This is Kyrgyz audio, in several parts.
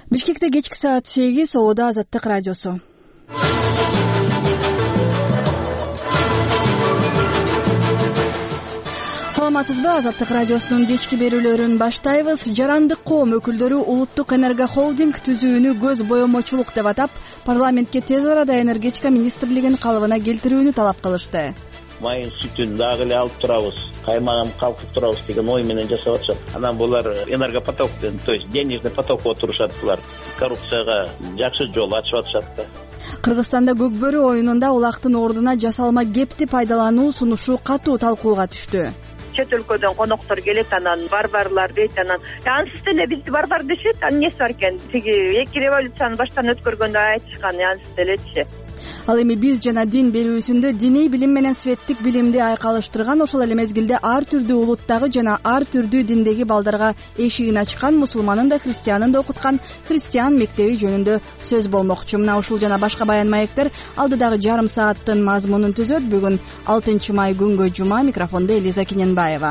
Бишкекте кечки саат 8 Обода Азаттык радиосу. Саламатсызбы? Азаттык радиосунун кечки берүүлөрүн баштайбыз. Жарандык коом өкүлдөрү Улуттук энерго холдинг түзүүнү көз боемочулук деп атап, парламентке тез арада энергетика министрлигин калыбына келтирүүнү талап кылышты. Майын сүтүн дагы эле алып турабыз, каймагын калкып турабыз деген ой менен жасап атышат. Анан булар энергопотоктон, то есть денежный потокко турушат, булар коррупцияга жакшы жол ачып атышат да. Кыргызстанда Көкбөрү оюнунда улактын ордуна жасалма кепти пайдалануу сунушу катуу талкууга түштү. Чет өлкөдөн коноктор келет, анан барбарлар дейт, анан ансыз деле бизди барбар дешет, анан эмнеси бар экен? Тиги эки революцияны баштан өткөргөндө айтышкан, ансыз делечи. Ал эми биз жана дин берүүсүндө диний билим менен светтик билимди айкалыштырган, ошол эле мезгилде ар түрдүү улуттагы жана ар түрдүү диндеги балдарга эшигин ачкан, мусулманын да христианын да окуткан христиан мектеби жөнүндө сөз болмокчу. Мына ушул жана башка баян маектер алдыдагы жарым сааттын мазмунун түзөт. Бүгүн 6 май күнгө жума. Микрофондо Элиза Кененбаева.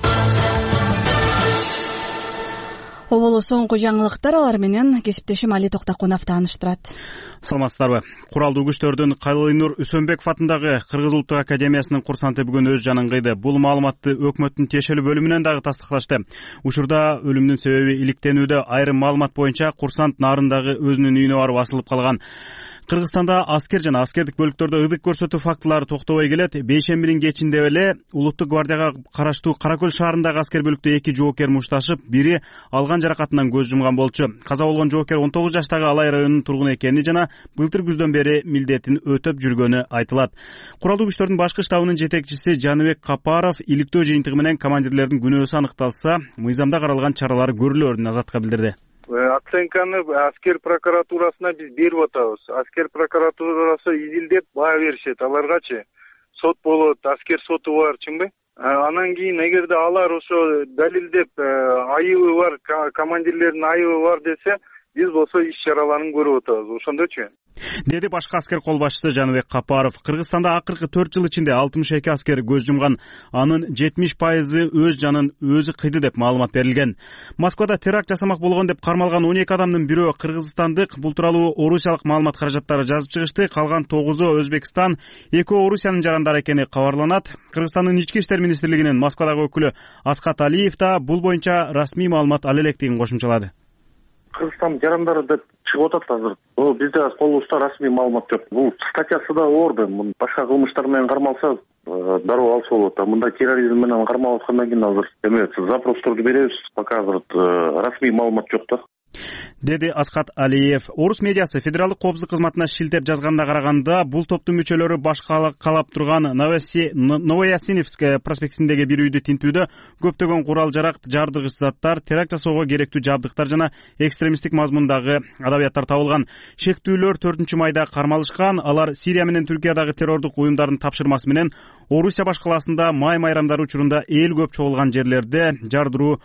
Оболу соңку жаңылыктар, алар менен кесиптешим Али Токтакунов тааныштырат. Саламатсыздарбы? Куралдуу күчтөрдүн Калыйнур Үсөнбеков атындагы Кыргыз Улуттук академиясынын курсанты бүгүн өз жанын кыйды. Бул маалыматты өкмөттүн тиешелүү бөлүмүнөн дагы тастыкташты. Учурда өлүмдүн себеби иликтенүүдө. Айрым маалымат боюнча курсант нарындагы өзүнүн үйүнө барып асылып калган. Кыргызстанда аскер жана аскердик бөлүктөрдө ыдык көрсөтүү фактылары токтобой келет. Бейшембинин кечинде эле Улуттук гвардияга караштуу Каракөл шаарындагы аскер бөлүктө 2 жоокер мушташып, бири алган жаракатынан көз жумган болчу. Каза болгон жоокер 19 жаштагы Алай районунун тургуну экени жана былтыр күздөн бери милдетин өтөп жүргөнү айтылат. Куралдуу күчтөрдүн башкы штабынын жетекчиси Жаныбек Капаров иликтөө жыйынтыгы менен командирлердин күнөөсү аныкталса, мыйзамда каралган чаралар көрүлөрүн Азатка билдирди. Оценканы аскер прокуратурасына биз берип атабыз. Аскер прокуратурасы изилдеп баа беришет. Аларгачы сот болот, аскер соту бар, чынбы? Анан кийин эгерде алар ошо далилдеп айыбы бар, командирлердин айыбы бар десе, биз болсо иш чараларын көрүп атабыз. Ошондочу? Деди башкы аскер кол башчысы Жаныбек Капаров. Кыргызстанда акыркы 4 жыл ичинде 62 аскер көз жумган, анын 70% өз жанын өзү кыйды деп маалымат берилген. Москвада теракт жасамак болгон деп кармалган 12 адамдын бирөө кыргызстандык. Бул тууралуу орусиялык маалымат каражаттары жазып чыгышты. Калган 9-у Өзбекстан, 2-о Орусиянын жарандары экени кабарланат. Кыргызстандын ички иштер министрлигинин Москвадагы өкүлү Аскат Алиев да бул боюнча расмий маалымат ал электигин кошумчалады. Кыргызстан жарандары деп чыгып атат азыр. Бизде колубузда расмий маалымат жок. Бул статьясы да орду. Башка кылмыштар менен кармалса дароо алса болот. Мындай терроризм менен кармалып аткандан кийин азыр запросторду беребиз. Пока азыр расмий маалымат жок да. Деди Аскат Алиев. Орус медиасы федералдык коопсуздук кызматына шилтеп жазганда караганда, бул топтун мүчөлөрү калап турган Новоясиневская проспектиндеги бир үйдү тинтүүдө көптөгөн курал жарак, жардыргыч заттар, теракт жасоого керектүү жабдыктар жана экстремисттик мазмундагы адабияттар табылган. Шектүүлөр 4 майда кармалышкан. Алар Сирия менен Түркиядагы террордук уюмдардын тапшырмасы менен Орусия башкаласында май майрамдары учурунда эл көп чогулган жерлерде жардыруу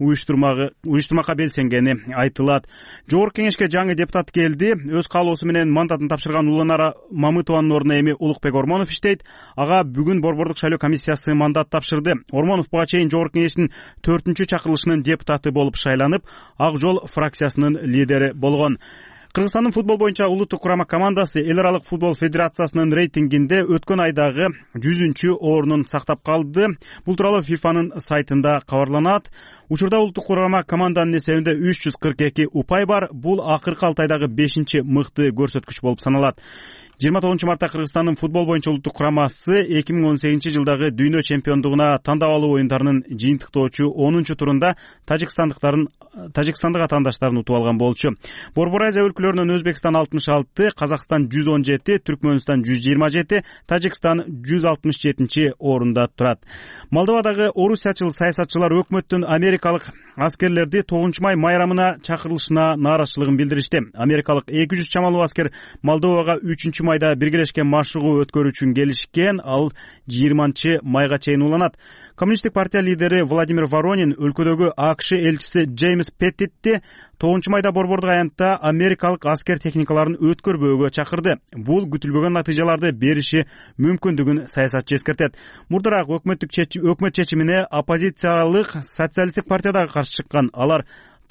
уюштурмакка белсенгени айтылат. Жогорку кеңешке жаңы депутат келди. Өз каалоосу менен мандатын тапшырган Уланара Мамытованын ордуна эми Улукбек Ормонов иштейт. Ага бүгүн борбордук шайлоо комиссиясы мандат тапшырды. Ормонов буга чейин жогорку кеңештин 4-чү чакырылышынын депутаты болуп шайланып, Ак Жол фракциясынын лидери болгон. Кыргызстандын футбол боюнча улуттук курама командасы Эл аралык футбол федерациясынын рейтингинде өткөн айдагы 100-чү орунун сактап калды. Бул тууралуу ФИФАнын сайтында кабарланат. Учурда улуттук курама команданын эсебинде 342 упай бар. Бул акыркы 6 айдагы 5-чи мыкты көрсөткүч болуп саналат. 29 мартта Кыргызстандын футбол боюнча улуттук курамасы 2018 жылдагы дүйнө чемпиондугуна тандап алуу оюндарынын жыйынтыктоочу 10-чу турунда тажикстандык атаандаштарын утуп алган болчу. Борбор Азия өлкөлөрүнөн Өзбекстан 66, Казакстан 117, Түркмөнстан 127, Тажикстан 167-чи орунда турат. Молдовадагы орусиячыл саясатчылар өкмөттүн америкалык аскерлерди 9 май майрамына чакырылышына нааразычылыгын билдиришти. Америкалык 200 чамалуу аскер Молдовага 3 майда биргелешкен машыгуу өткөрүү үчүн келишкен. Ал 20 майга чейин уланат. Коммунисттик партия лидери Владимир Воронин өлкөдөгү АКШ элчиси Джеймс Петтитти 9 майда борбордук аянтта америкалык аскер техникаларын өткөрбөөгө чакырды. Бул күтүлбөгөн натыйжаларды бериши мүмкүндүгүн саясатчы эскертет. Мурдараак өкмөт чечимине оппозициялык социалисттик партия дагы каршы чыккан. Алар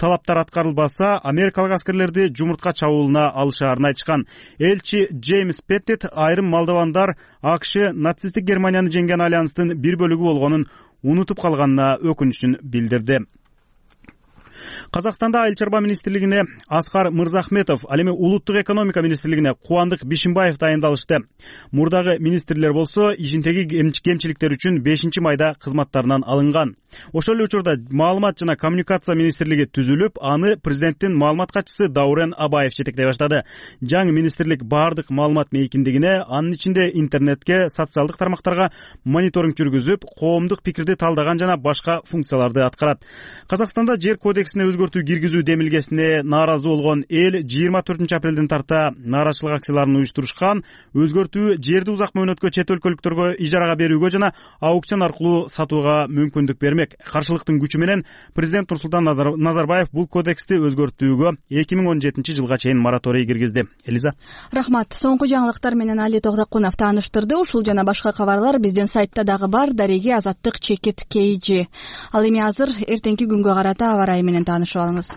талаптар аткарылбаса, америкалык аскерлерди жумуртка чабуулуна алышаарын айтышкан. Элчи Джеймс Петтит айрым молдовандар АКШ нацисттик Германияны жеңген альянстын бир бөлүгү болгонун унутуп калганына өкүнүчүн билдирди. Казакстанда Айыл чарба министрлигине Аскар Мырзахметов, ал эми улуттук экономика министрлигине Кубандык Бишимбаев дайындалышты. Мурдагы министрлер болсо ишиндеги кемчиликтер үчүн 5-майда кызматтарынан алынган. Ошол эле учурда маалымат жана коммуникация министрлиги түзүлүп, аны президенттин маалымат катчысы Даурен Абаев жетектей баштады. Жаңы министрлик баардык маалымат мейкиндигине, анын ичинде интернетке, социалдык тармактарга мониторинг жүргүзүп, коомдук пикирди талдаган жана башка функцияларды аткарат. Казакстанда жер кодексине өзгөртүү киргизүү демилгесине нааразы болгон эл 24 апрелден тарта нааразычылык акцияларын уюштурушкан. Өзгөртүү жерди узак мөөнөткө чет өлкөлүктөргө ижарага берүүгө жана аукцион аркылуу сатууга мүмкүндүк бермек. Каршылыктын күчү менен президент Нурсултан Назарбаев бул кодексти өзгөртүүгө 2017 жылга чейин мораторий киргизди. Элиза. Рахмат. Соңку жаңылыктар менен Али Тогдокунов тааныштырды. Ушул жана башка кабарлар биздин сайтта дагы бар. Дареги Азаттык чекит KG. Ал эми азыр эртеңки күнгө карата аба ырайы менен таанышып алыңыз.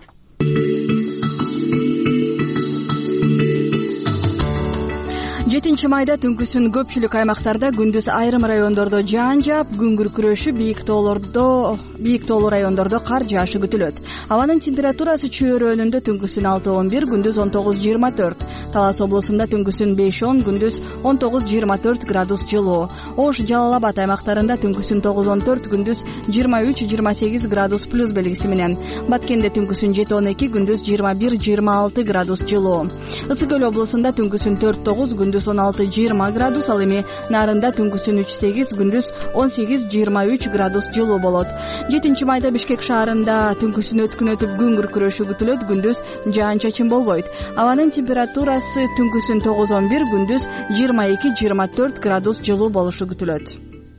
7 майда түнкүсүн көпчүлүк аймактарда, күндүз айрым райондордо жаан жаап, күн күркүрөшү, бийик тоолуу райондордо кар жаашы күтүлөт. Абанын температурасы Чүй өрөөнүндө түнкүсүн 6-11, күндүз 19-24. Талас облусунда түнкүсүн 5-10, күндүз 19-24 градус жылуу. Ош, Жалал Абад аймактарында түнкүсүн 9-14, күндүз 23-28 градус плюс белгиси менен. Баткенде түнкүсүн 7-12, күндүз 21-26 градус жылуу. Ысык Көл облусунда түнкүсүн 4-9, күндүз 16-20 градус, ал эми Нарында түнкүсүн 3-8, күндүз 18-23 градус жылуу болот. 7 майда Бишкек шаарында түнкүсүн өткүнөтүп күн күркүрөшү күтүлөт, күндүз жаан-чачын болбойт. Абанын температурасы түнкүсүн 9-11, күндүз 22-24 градус жылуу болушу күтүлөт.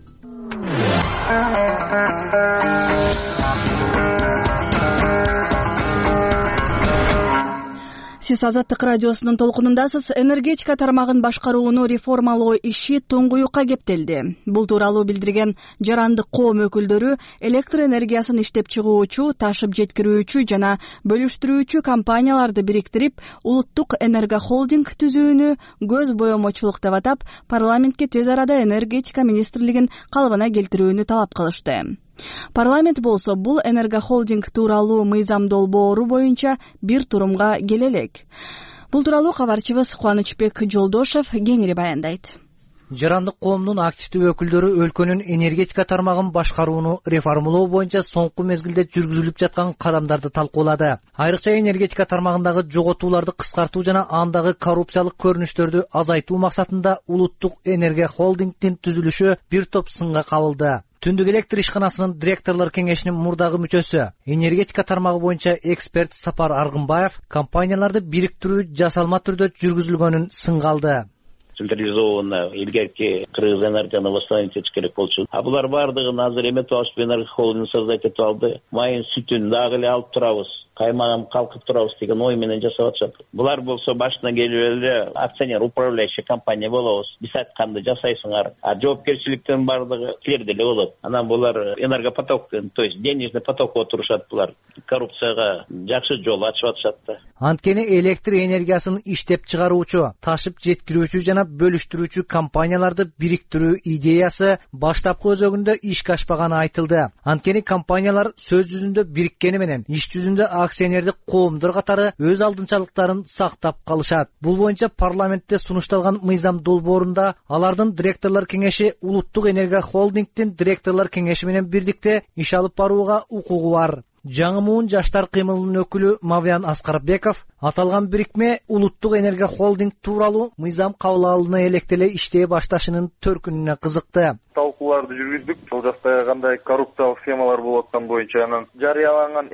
Сиз Азаттык радиосунун толкунундасыз. Энергетика тармагын башкарууну реформалоо иши туңгуюкка кептелди. Бул тууралуу билдирген жарандык коом өкүлдөрү электр энергиясын иштеп чыгуучу, ташып жеткирүүчү жана бөлүштүрүүчү компанияларды бириктирип, улуттук энергохолдинг түзүүнү көз боемочулук деп атап, парламентке тез арада энергетика министрлигин калыбына келтирүүнү талап кылышты. Парламент болсо бул энергохолдинг тууралуу мыйзам долбоору боюнча бир турумга келе элек. Бул тууралуу кабарчыбыз Кубанычбек Жолдошев кеңири баяндайт. Жарандык коомдун активдүү өкүлдөрү өлкөнүн энергетика тармагын башкарууну реформалоо боюнча соңку мезгилде жүргүзүлүп жаткан кадамдарды талкуулады. Айрыкча энергетика тармагындагы жоготууларды кыскартуу жана андагы коррупциялык көрүнүштөрдү азайтуу максатында улуттук энергохолдингдин түзүлүшү бир топ сынга кабылды. Түндүк электр ишканасынын директорлор кеңешинин мурдагы мүчөсү, энергетика тармагы боюнча эксперт Сапар Аргынбаев компанияларды бириктирүү жасалма түрдө жүргүзүлгөнүн сынга алды. Централизованно илгерки Кыргыз энергияны восстановить этиш керек болчу. А булар баардыгын азыр эметип алышып, энергохолдинг создать этип алды. Майын сүтүн дагы эле алып турабыз, каймагын калкып турабыз деген ой менен жасап атышат. Булар болсо башына келип эле акционер, управляющий компания болобуз. Биз айтканды жасайсыңар. А жоопкерчиликтин баардыгы силерде эле болот. Анан булар энергопотоктун, то есть денежный потокко турушат булар. Коррупцияга жакшы жол ачып атышат да. Анткени электр энергиясын иштеп чыгаруучу, ташып жеткирүүчү жана бөлүштүрүүчү компанияларды бириктирүү идеясы баштапкы өзөгүндө ишке ашпаганы айтылды. Анткени компаниялар сөз жүзүндө бириккени менен иш жүзүндө акционердик коомдор катары өз алдынчалыктарын сактап калышат. Бул боюнча парламентте сунушталган мыйзам долбоорунда алардын директорлор кеңеши улуттук энергохолдингдин директорлор кеңеши менен бирдикте иш алып барууга укугу бар. Жаңы муун жаштар кыймылынын өкүлү Мавлян Аскарбеков аталган бирикме улуттук энергохолдинг тууралуу мыйзам кабыл алына электеле иштей башташынын төркүнүнө кызыкты. Талкууларды жүргүздүк. Сол жакта кандай коррупциялык схемалар болуп аткан боюнча анан жарыяланган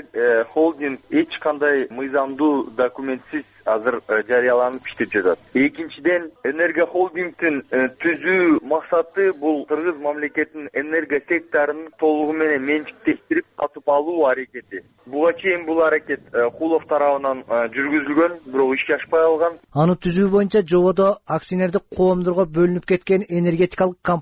холдинг эч кандай мыйзамдуу документсиз азыр жарыяланып иштеп жатат. Экинчиден, энергохолдингдин түзүү максаты бул Кыргыз мамлекетинин энерго секторун толугу менен менчиктештирип сатып алуу аракети. Буга чейин бул аракет Кулов тарабынан жүргүзүлгөн, бирок ишке ашпай калган. Аны түзүү боюнча жободо акционердик коомдорго бөлүнүп кеткен энергетикалык компаниялардын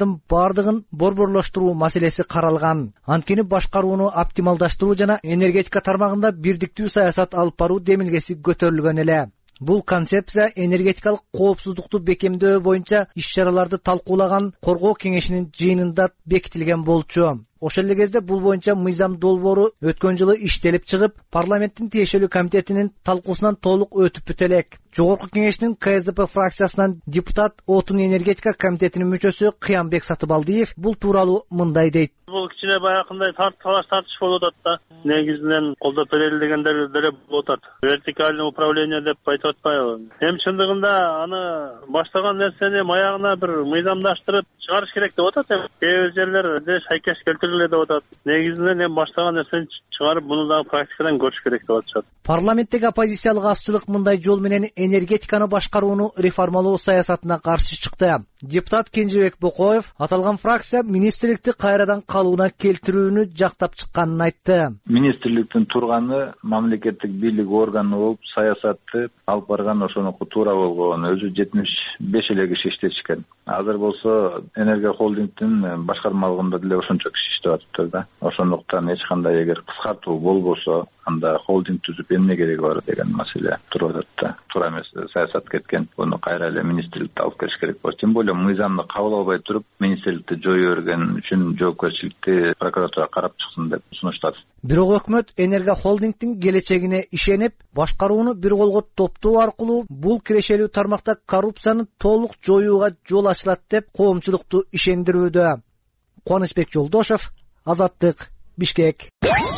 улуттардын бардыгын борборлоштуруу маселеси каралган. Анткени башкарууну оптималдаштыруу жана энергетика тармагында бирдиктүү саясат алып баруу демилгеси көтөрүлгөн эле. Бул концепция энергетикалык коопсуздукту бекемдөө боюнча иш-чараларды талкуулаган коргоо кеңешинин жыйынында бекитилген болчу. Ошол эле кезде бул боюнча мыйзам долбоору өткөн жылы иштелип чыгып, парламенттин тиешелүү комитетинин талкуусунан толук өтүп бүтө элек. Жогорку кеңештин КСДП фракциясынан депутат Отун энергетика комитетинин мүчөсү Кыянбек Сатыбалдиев бул тууралуу мындай дейт. Бул кичине баягындай тартыш болуп атат да. Негизинен колдоп берели дегендер деле болуп атат. Вертикальный управление деп айтып атпайбы? Эми чындыгында аны баштаган нерсени маягына бир мыйзамдаштырып чыгарыш керек деп атат. Кээ бир жерлерде шайкеш келтириле деп атат. Негизинен эми баштаган нерсени чыгарып, муну дагы практикадан көрүш керек деп атышат. Парламенттеги оппозициялык азчылык мындай жол менен энергетиканы башкарууну реформалоо саясатына каршы чыкты. Депутат Кенжебек Бокоев аталган фракция министрликти кайрадан калууна келтирүүнү жактап чыкканын айтты. Министрликтин турганы мамлекеттик бийлик органы болуп, саясатты алып барган ошонуку туура болгон. Өзү 75 эле киши иштешкен. Азыр болсо Энергия холдингдин башкармалыгында деле ошончо киши иштеп атыптыр да. Ошондуктан эч кандай эгер кыскартуу болбосо, анда холдинг түзүп эмне кереги бар деген маселе туруп атат да. Туура эмес саясат кеткен. Буну кайра эле министрликте алып келиш керек болот. Тем более мыйзамды кабыл албай туруп, министрликти жою берген үчүн жоопкерчиликти прокуратура карап чыксын деп сунуштады. Бирок өкмөт Энергия холдингдин келечегине ишенип, башкарууну бир колго топтоо аркылуу бул кирешелүү тармакта коррупцияны толук жоюуга жол ачылат деп коомчулукту ишендирүүдө. Кубанычбек Жолдошев, Азаттык, Бишкек.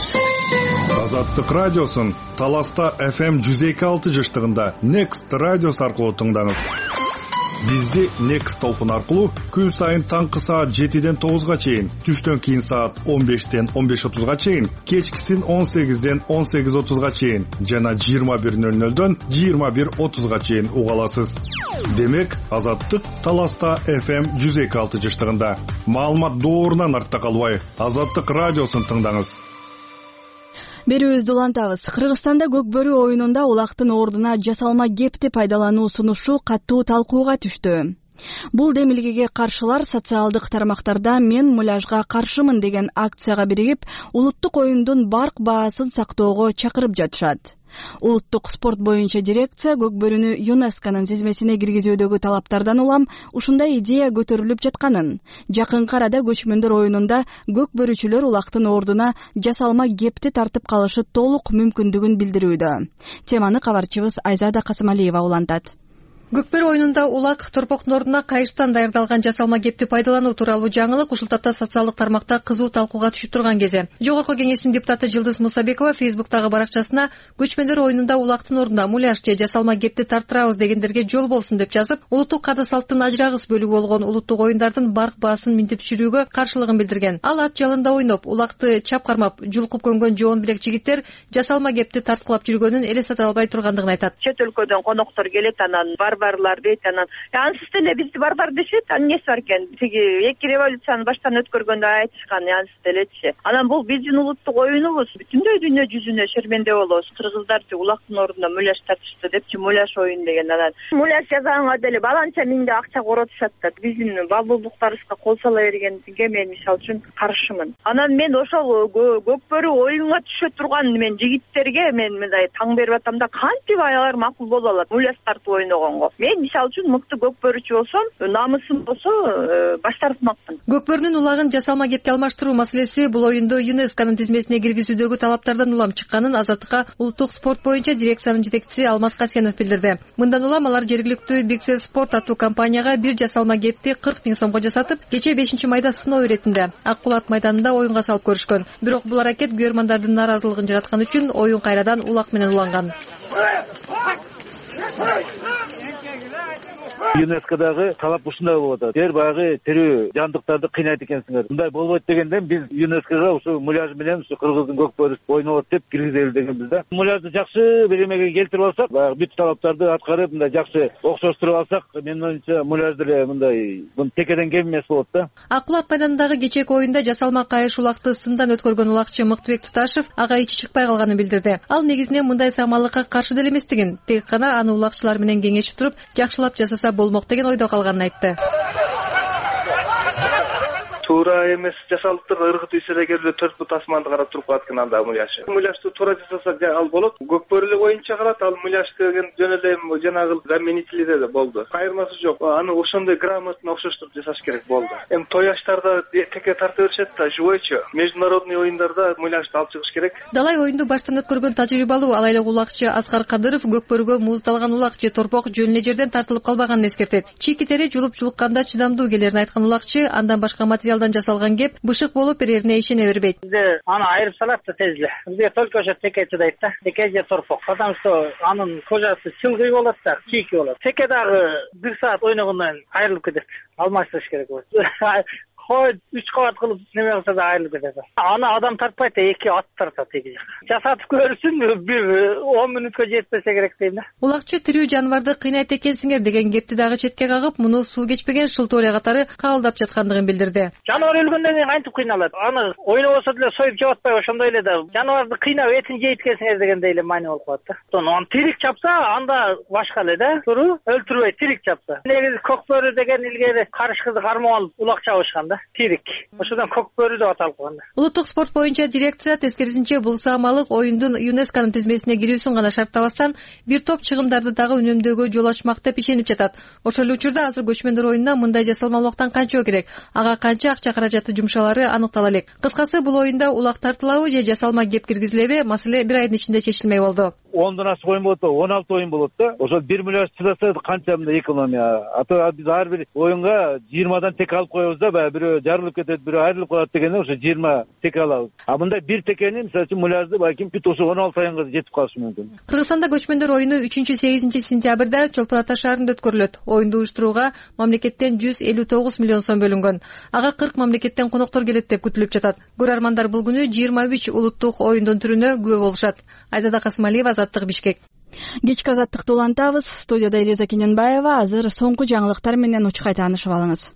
Азаттык радиосун Таласта FM 102.6 жыштыгында Next радиос аркылуу тыңдаңыз. Бизди Next Open аркылуу күн сайын таңкы саат 7-ден 9-га чейин, түштөн кийин саат 15-ден 15:30-га чейин, кечкисин 18-ден 18:30-га чейин жана 21:00-дөн 21:30-га чейин уга аласыз. Демек, Азаттык Таласта FM 102.6 жыштыгында. Маалымат доорунан артта калбай, Азаттык радиосын тыңдаңыз. Берүүбүздү улантабыз. Кыргызстанда көкбөрү оюнунда улактын ордуна жасалма кепти пайдалануу сунушу катуу талкууга түштү. Бул демилгеге каршылар социалдык тармактарда "Мен муляжга каршымын" деген акцияга биригип, улуттук оюндун барк баасын сактоого чакырып жатышат. Улуттук спорт боюнча дирекция көкбөрүнү ЮНЕСКОнун тизмесине киргизүүдөгү талаптардан улам ушундай идея көтөрүлүп жатканын, жакынкы арада көчмөндөр оюнунда көкбөрүчүлөр улактын ордуна жасалма кепти тартып калышы толук мүмкүндүгүн билдирүүдө. Теманы кабарчыбыз Айзада Касымалиева улантат. Көкбөрү оюнунда улак торпоктун ордуна кайыштан даярдалган жасалма кепти пайдалануу тууралуу жаңылык ушул тапта социалдык тармакта кызуу талкууга түшүп турган кезде Жогорку кеңештин депутаты Жылдыз Мусабекова Фейсбуктагы баракчасына көчмөндөр оюнунда улактын ордуна муляж же жасалма кепти тарттырабыз дегендерге жол болсун деп жазып, улуттук каада салттын ажырагыс бөлүгү болгон улуттук оюндардын барк баасын минтип түшүрүүгө каршылыгын билдирген. Ал ат жалында ойноп, улакты чап кармап, жулкуп көнгөн жоон билек жигиттер жасалма кепти тарткылап жүргөнүн элестете албай тургандыгын айтат. Чет өлкөдөн коноктор келет, анан барбарлар дейт, анан ансыз деле бизди барбар дешет, анан эмнеси бар экен? Тиги эки революцияны баштан өткөргөндө айтышкан, ансыз делечи. Анан бул биздин улуттук оюнубуз, бүтүндөй дүйнө жүзүнө шерменде болобуз. Кыргыздарчы улактын ордуна муляж тартышты депчи, муляж оюн деген. Анан муляж жасаганга деле баланча миңде акча коротушат да. Биздин балдуулуктарыбызга кол сала бергенге мен мисалы үчүн каршымын. Анан мен ошол көкбөрү оюнга түшө турган мен жигиттерге мен мындай таң берип атам да, кантип аялар макул боло алат муляж тартып ойногонго. Мен мисалы үчүн мыкты көкбөрүчү болсом, намысым болсо баш тартмакмын. Көкбөрүнүн улагын жасалма кепке алмаштыруу маселеси бул оюнду ЮНЕСКонун тизмесине киргизүүдөгү талаптардан улам чыкканын Азаттыкка улуттук спорт боюнча дирекциянын жетекчиси Алмаз Касенов билдирди. Мындан улам алар жергиликтүү Биксе Спорт аттуу компанияга бир жасалма кепти 40 000 сомго жасатып, кече 5-майда сыноо иретинде Ак Булат майданында оюнга салып көрүшкөн. Бирок бул аракет көрөрмандардын нааразылыгын жараткан үчүн оюн кайрадан улак менен уланган. ЮНЕСКОдагы талап ушундай болуп атат. Силер баягы тирүү жандыктарды кыйнайт экенсиңер. Мындай болбойт дегенден биз ЮНЕСКОга ушу муляж менен ушу кыргыздын көкбөрү ойнолот деп киргизели дегенбиз да. Муляжды жакшы беремеге келтирип алсак, баягы бүт талаптарды аткарып, мындай жакшы окшоштуруп алсак, менин оюмча муляж деле мындай текеден кем эмес болот да. Ак Булат майданындагы кечээки оюнда жасалма кайыш улакты сындан өткөргөн улакчы Мыктыбек Туташев ага ичи чыкпай калганын билдирди. Ал негизинен мындай самалыкка каршы деле эместигин, тек гана аны улакчылар менен кеңешип туруп, жакшылап жасаса болмок деген ойдо калганын айтты. туура эмес жасалып турган ыргыт исерегерде 4 бут асманды карап туруп калат экен анда муляж. Муляжды туура жасаса ал болот. Көкбөрүлө боюнча калат, ал муляж деген жөн эле жанагы заменителиде да болду. Кайырмасы жок. Аны ошондой грамотно окшоштуруп жасаш керек болду. Эми той аштарда теке тарта беришет да, живойчу. Международный оюндарда муляжды алып чыгыш керек. Далай оюнду баштан өткөргөн тажрыйбалуу алайлык улакчы Аскар Кадыров көкбөрүгө муздалган улак же торпок жөн эле жерден тартылып калбаганын эскертет. Чийки тери жулуп жулукканда чыдамдуу келерин айткан улакчы андан башка материалдан жасалган кеп бышык болуп берерине ишене бербейт. Бизде аны айырып салат да тезле. Бизде только ошо теке чыдайт да. Теке же торпок. Потому что анын кожасы чылгый болот да, чийки болот. Теке дагы 1 саат ойногондон айрылып кетет. Алмаштырыш керек болот. Кой 3 кабат кылып неме кылса да айрылып кетет. Аны адам тартпайт да, 2 ат тартат теги жака. Жасатып көрсүн, 10 мүнөткө жетпесе керек дейм да. Улакчы тирүү жаныбарды кыйнайт экенсиңер деген кепти дагы четке кагып, муну суу кечпеген шылтоория катары кабылдап жаткандыгын билдирди. Жаныбар өлгөндөн кийин кантип кыйналат? Аны ойнобосо деле союп жеп атпай ошондой эле да. Жаныбарды кыйнап этин жейт экенсиңер дегендей эле маани болуп калат да. Аны тирик чапса, анда башка эле да. Туру өлтүрбөй тирик чапса. Негизи көкбөрү деген илгери карыш кызы кармап алып улак чабышкан да. Тирик. Ошондон көкбөрү деп аталып калган. Улуттук спорт боюнча дирекция тескерисинче бул саамалык оюндун ЮНЕСКОнун тизмесине кирүүсүн гана шарттабастан бир топ чыгымдарды дагы үнөмдөөгө жол ачмак деп ишенип жатат. Ошол эле учурда азыр көчмөндөр оюнуна мындай жасалма улактан канча керек, ага канча акча каражаты жумшалары аныктала элек. Кыскасы бул оюнда улак тартылабы же жасалма кеп киргизилеби, маселе 1 айдын ичинде чечилмей болду. 10дан ашык оюн болот, 16 оюн болот да. Ошол 1 миллион чыдаса канча мындай экономия. Ата биз ар бир оюнга 20дан тек алып коебуз да, бирөө жарылып кетет, бирөө айрылып калат дегенде ошо 20 теке алабыз. А мындай бир текени мисалы үчүн муляжды балким бүт ошо 16 айга жетип калышы мүмкүн. Кыргызстанда көчмөндөр оюну 3-8 сентябрда Чолпон Ата шаарында өткөрүлөт. Оюнду уюштурууга мамлекеттен 159 миллион сом бөлүнгөн. Ага 40 мамлекеттен коноктор келет деп күтүлүп жатат. Көрөрмандар бул күнү 23 улуттук оюндун түрүнө күбө болушат. Айзада Касымалиева, Азаттык, Бишкек. Кечки азаттыкты улантабыз. Студияда Элиза Кененбаева. Азыр соңку жаңылыктар менен учкай таанышып алыңыз.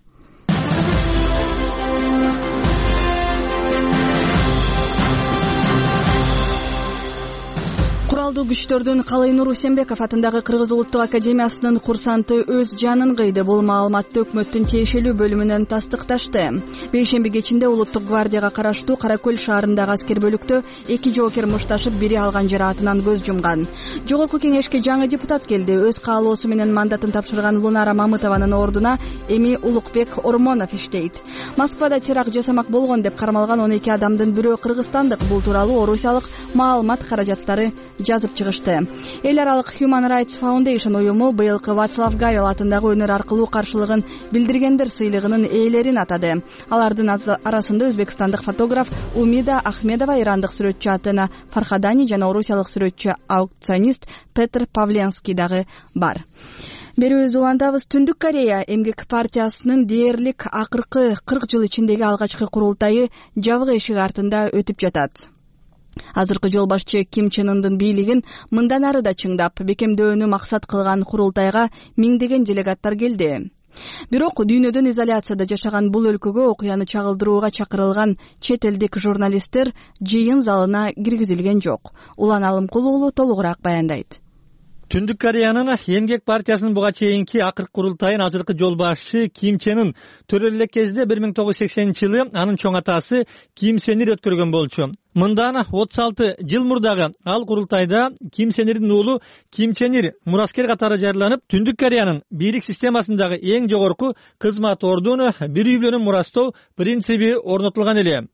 Куралдуу күчтөрдүн Калайнур Усенбеков атындагы Кыргыз Улуттук Академиясынын курсанты өз жанын кыйды. Бул маалыматты өкмөттүн тиешелүү бөлүмүнөн тастыкташты. Бейшемби кечинде Улуттук гвардияга караштуу Каракөл шаарындагы аскер бөлүктө 2 жоокер мушташып, бири алган жараатынан көз жумган. Жогорку кеңешке жаңы депутат келди. Өз каалоосу менен мандатын тапшырган Лунара Мамытованын ордуна эми Улукбек Ормонов иштейт. Москвада теракт жасамак болгон деп кармалган 12 адамдын бирөө кыргызстандык. Бул тууралуу орусиялык маалымат каражаттары жазып чыгышты. Эл аралык Human Rights Foundation уюму быйылкы Вацлав Гавел атындагы өнөр аркылуу каршылыгын билдиргендер сыйлыгынын ээлерин атады. Алардын арасында өзбекстандык фотограф Умида Ахмедова, ирандык сүрөтчү Атена Фархадани жана орусиялык сүрөтчү аукционист Петр Павленский дагы бар. Берүүбүздү улантабыз. Түндүк Корея эмгек партиясынын дээрлик акыркы 40 жыл ичиндеги алгачкы курултайы жабык эшик артында өтүп жатат. Азыркы жол башчы Ким Чен Ындын бийлигин мындан ары да чыңдап, бекемдөөнү максат кылган курултайга миңдеген делегаттар келди. Бирок дүйнөдөн изоляцияда жашаган бул өлкөгө окуяны чагылдырууга чакырылган чет элдик журналисттер жыйын залына киргизилген жок. Улан Алымкул уулу толугураак баяндайт. Түндүк Кореянын эмгек партиясынын буга чейинки акыркы курултайын азыркы жол башчы Ким Чен Ын төрөлгөн кезде 1980-жылы анын чоң атасы Ким Сен Ир өткөргөн болчу. Мындан 36 жыл мурдагы ал курултайда Ким Сен Ирдин уулу Ким Чен Ир мураскер катары жарыяланып, Түндүк Кореянын бийлик системасындагы эң жогорку кызмат ордуну бир үй бүлөнү мурастоо принциби орнотулган эле.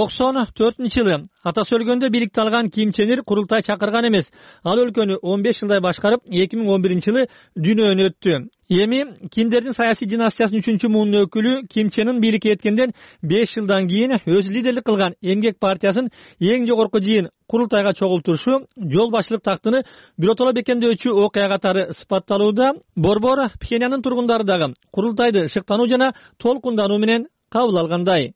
94-жылы атасы өлгөндө бийликти алган Ким Чен Ир курултай чакырган эмес. Ал өлкөнү 15 жылдай башкарып, 2011-жылы дүйнөдөн өттү. Эми Кимдердин саясий династиясынын 3-муунун өкүлү Ким Чен Ын бийликке жеткенден 5 жылдан кийин өзү лидерлик кылган эмгек партиясынын эң жогорку жыйын курултайга чогултурушу жол башчылык тактыны биротоло бекемдөөчү окуя катары сыпатталууда. Борбор Пхеньяндын тургундары дагы курултайды шыктануу жана толкундануу менен кабыл алгандай.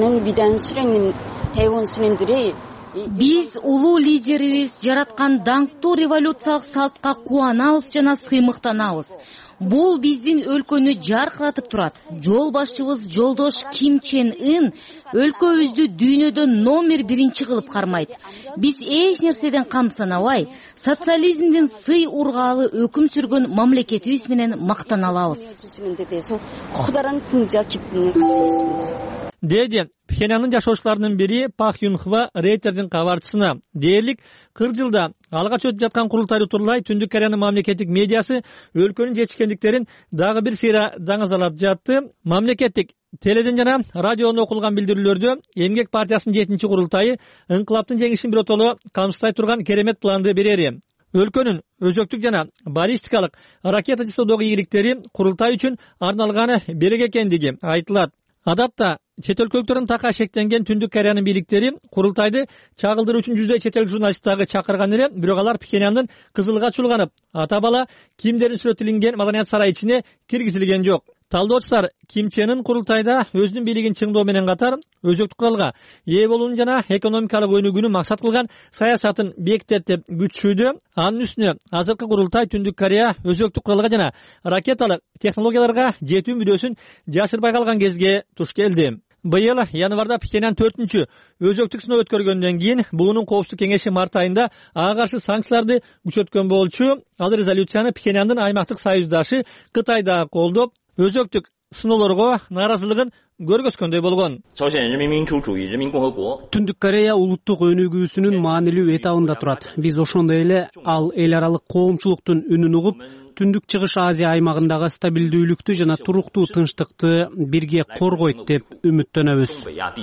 Биз улуу лидерибиз жараткан даңктуу революциялык салтка кубанабыз жана сыймыктанабыз. Бул биздин өлкөнү жаркыратып турат. Жол башчыбыз жолдош Ким Чен Ын өлкөбүздү дүйнөдөн номер 1 кылып кармайт. Биз эч нерседен камсанабай, социализмдин сый ургаалы өкүм сүргөн мамлекетибиз менен мактана алабыз. деди Пхеньяндын жашоочуларынын бири Пак Юнхва Рейтердин кабарчысына. Дээрлик 40 жылда алгач өтүп жаткан курултайды тууралай Түндүк Кореянын мамлекеттик медиасы өлкөнүн жетишкендиктерин дагы бир сыйра даңазалап жатты. Мамлекеттик теледен жана радионо окулган билдирүүлөрдө Эмгек партиясынын 7-чи курултайы ыңкылаптын жеңишин биротоло камсыздай турган керемет планды берери. Өлкөнүн өзөктүк жана баллистикалык ракета жасоодогу ийгиликтери курултай үчүн арналганы берек экендиги айтылат. Адатта чет өлкөлүктөрдүн така шектенген Түндүк Кореянын бийликтери курултайды чагылдыруу үчүн жүздөй чет эл журналисттарды чакырган эле, бирок алар Пхеньяндын кызылга чулганып, ата бала кимдердин сүрөтүлгөн маданият сарайы ичине киргизилген жок. Талдоочулар Ким Чен Ын курултайда өзүнүн бийлигин чыңдоо менен катар өзөктүк куралга ээ болуунун жана экономикалык өнүгүүнү максат кылган саясатын бекитет деп күтүшүүдө. Анын үстүнө азыркы курултай Түндүк Корея өзөктүк куралга жана ракеталык технологияларга жетүү мүдөөсүн жашырбай калган кезге туш келди. Быйыл январда Пхеньян 4-чү өзөктүк сыноо өткөргөндөн кийин буунун коопсуздук кеңеши март айында ага каршы санкцияларды күчөткөн болчу. Ал резолюцияны Пхеньяндын аймактык союздашы Кытай да колдоп, өзөктүк сыноолорго нааразылыгын көргөзгөндөй болгон. Түндүк Корея улуттук өнүгүүсүнүн маанилүү этабында турат. Биз ошондой эле ал эл аралык коомчулуктун үнүн угуп, Түндүк Чыгыш Азия аймагындагы стабилдүүлүктү жана туруктуу тынчтыкты бирге коргойт деп үмүттөнөбүз.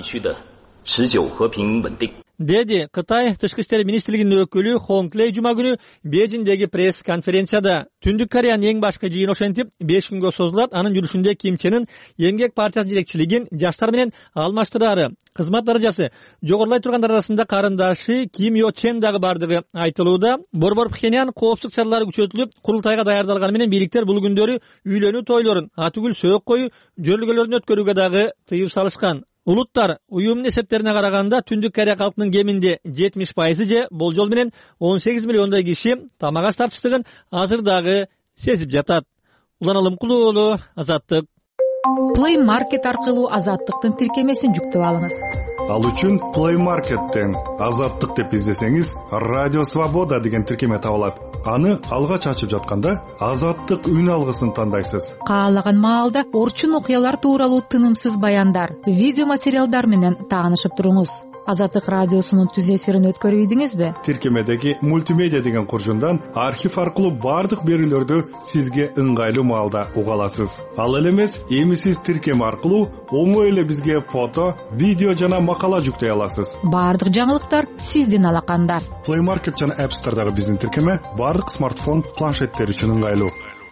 Деди Кытай тышкы иштер министрлигинин өкүлү Хонг Лей жума күнү Бейжиңдеги пресс конференцияда. Түндүк Кореянын эң башкы жыйыны ошентип 5 күнгө созулат. Анын жүрүшүндө Ким Чен Ын Эмгек партиясынын жетекчилигин жаштар менен алмаштырары, кызмат даражасы жогорулай тургандар арасында карындашы Ким Йо Чен дагы бардыгы айтылууда. Борбор Пхеньян коопсуздук чаралары күчөтүлүп, курултайга даярдалганы менен бийликтер бул күндөрү үйлөнүү тойлорун, атүгүл сөөк коюу жөрөлгөлөрүн өткөрүүгө дагы тыюу салышкан. Улуттар уюмунун эсептерине караганда Түндүк Корея калкынын кеминде 70% же болжол менен 18 миллиондой киши тамак аш тартыштыгын азыр дагы сезип жатат. Улан Алымкулуу уулу, Азаттык. Play Market аркылуу Азаттыктын тиркемесин жүктөп алыңыз. Ал үчүн Play Market'тен Азаттык деп издесеңиз, Радио Свобода деген тиркеме табылат. Аны алгач ачып жатканда Азаттык үн алгысын тандайсыз. Каалаган маалда орчун окуялар тууралуу тынымсыз баяндар, видео материалдар менен таанышып туруңуз. Азаттык радиосунун түз эфирин өткөрүп ийдиңизби? Тиркемедеги мультимедиа деген куржундан архив аркылуу бардык берүүлөрдү сизге ыңгайлуу маалда уга аласыз. Ал эле эмес, эми сиз тиркеме аркылуу оңой эле бизге фото, видео жана макала жүктөй аласыз. Бардык жаңылыктар сиздин алаканда. Play Market жана App Store'дагы биздин тиркеме бардык смартфон, планшеттер үчүн ыңгайлуу.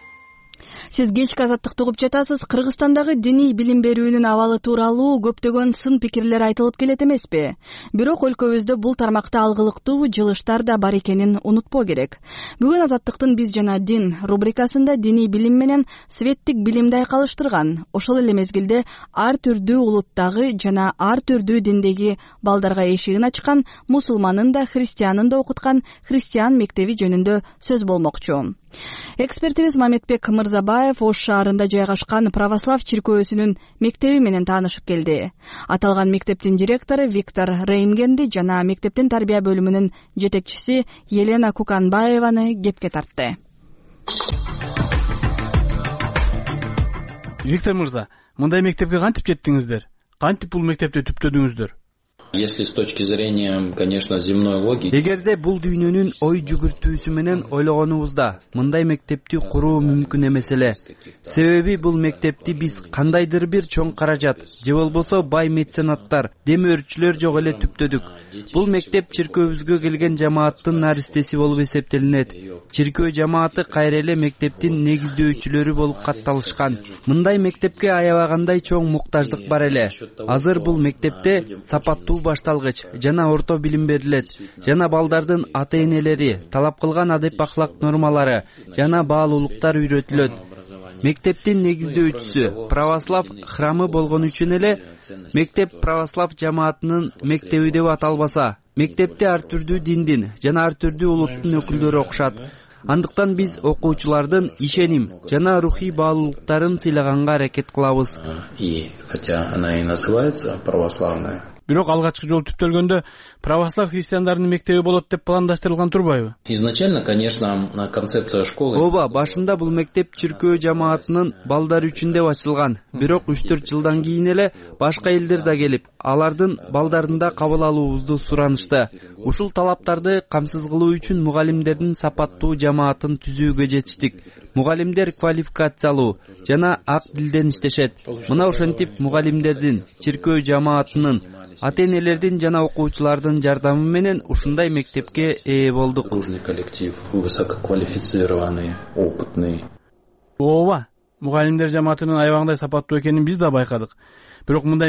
Сиз кечки Азаттыкты угуп жатасыз. Кыргызстандагы диний билим берүүнүн абалы тууралуу көптөгөн сын пикирлер айтылып келет эмеспи? Бирок өлкөбүздө бул тармакта алгылыктуу жылыштар да бар экенин унутпоо керек. Бүгүн Азаттыктын биз жана дин рубрикасында диний билим менен светтик билимди айкалыштырган, ошол эле мезгилде ар түрдүү улуттагы жана ар түрдүү диндеги балдарга эшигин ачкан, мусулманын да христианын да окуткан христиан мектеби жөнүндө сөз болмокчу. Экспертибиз Мамедбек Мырзабаев Ош шаарында жайгашкан православ чиркөөсүнүн мектеби менен таанышып келди. Аталган мектептин директору Виктор Реймгенди жана мектептин тарбия бөлүмүнүн жетекчиси Елена Куканбаеваны кепке тартты. Виктор мырза, мындай мектепке кантип жеттиңиздер? Кантип бул мектепти түптөдүңүздөр? Если с точки зрения, конечно, земной логики. Эгерде бул дүйнөнүн ой жүгүртүүсү менен ойлогонубузда мындай мектепти куруу мүмкүн эмес эле. Себеби бул мектепти биз кандайдыр бир чоң каражат же болбосо бай меценаттар, демөөрчүлөр жок эле түптөдүк. Бул мектеп чиркөөбүзгө келген жамааттын наристеси болуп эсептелинет. Чиркөө жамааты кайра эле мектептин негиздөөчүлөрү болуп катталышкан. Мындай мектепке аябагандай чоң муктаждык бар эле. Азыр бул мектепте сапаттуу башталгыч жана орто билим берилет, жана балдардын ата-энелери талап кылган адеп ахлак нормалары жана баалуулуктар үйрөтүлөт. Мектептин негиздөөчүсү православ храмы болгон үчүн эле мектеп православ жамаатынын мектеби деп аталбаса, мектепте ар түрдүү диндин жана ар түрдүү улуттун өкүлдөрү окушат. Андыктан биз окуучулардын ишеним жана рухий баалуулуктарын сыйлаганга аракет кылабыз. И хотя она и называется православная, бирок алгачкы жолу түптөлгөндө православ христиандарынын мектеби болот деп пландаштырылган турбайбы? Изначально, конечно, концепция школы. Ооба, башында бул мектеп чиркөө жамаатынын балдары үчүн деп ачылган. Бирок 3-4 жылдан кийин эле башка элдер да келип, алардын балдарын да кабыл алуубузду суранышты. Ушул талаптарды камсыз кылуу үчүн мугалимдердин сапаттуу жамаатын түзүүгө жетиштик. Мугалимдер квалификациялуу жана ак дилден иштешет. Мына ошентип мугалимдердин, чиркөө жамаатынын, ата-энелердин жана окуучулардын жардамы менен ушундай мектепке ээ болдук. Дружный коллектив, высококвалифицированный, опытный. Ооба, мугалимдер жамаатынын аябагандай сапаттуу экенин биз да байкадык. Бирок мындай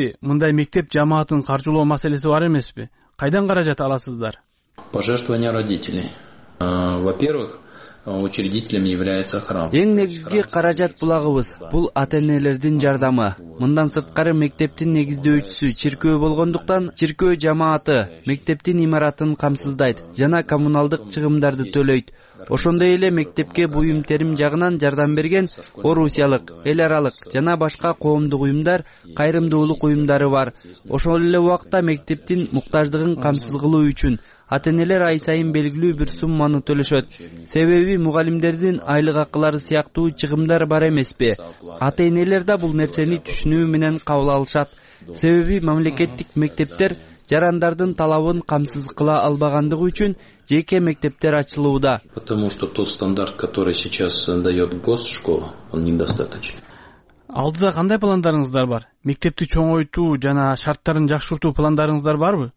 мектеп жамаатын каржылоо маселеси бар эмеспи? Кайдан каражат аласыздар? Пожертвования родителей. Во-первых, учредителем является храм. Эң негизги каражат булагыбыз бул ата-энелердин жардамы. Мындан сырткары мектептин негиздөөчүсү чиркөө болгондуктан чиркөө жамааты мектептин имаратын камсыздайт жана коммуналдык чыгымдарды төлөйт. Ошондой эле мектепке буюм терим жагынан жардам берген орусиялык, эл аралык жана башка коомдук уюмдар, кайрымдуулук уюмдары бар. Ошол эле убакта мектептин муктаждыгын камсыз кылуу үчүн ата-энелер ай сайын белгилүү бир сумманы төлөшөт. Себеби мугалимдердин айлык акылары сыяктуу чыгымдар бар эмеспи? Ата-энелер да бул нерсени түшүнүү менен кабыл алышат. Себеби мамлекеттик мектептер жарандардын талабын камсыз кыла албагандыгы үчүн жеке мектептер ачылууда. Потому что тот стандарт, который сейчас дает госшкола, он недостаточен. Алдыда кандай пландарыңыздар бар? Мектепти чоңойтуу жана шарттарын жакшыртуу пландарыңыздар барбы?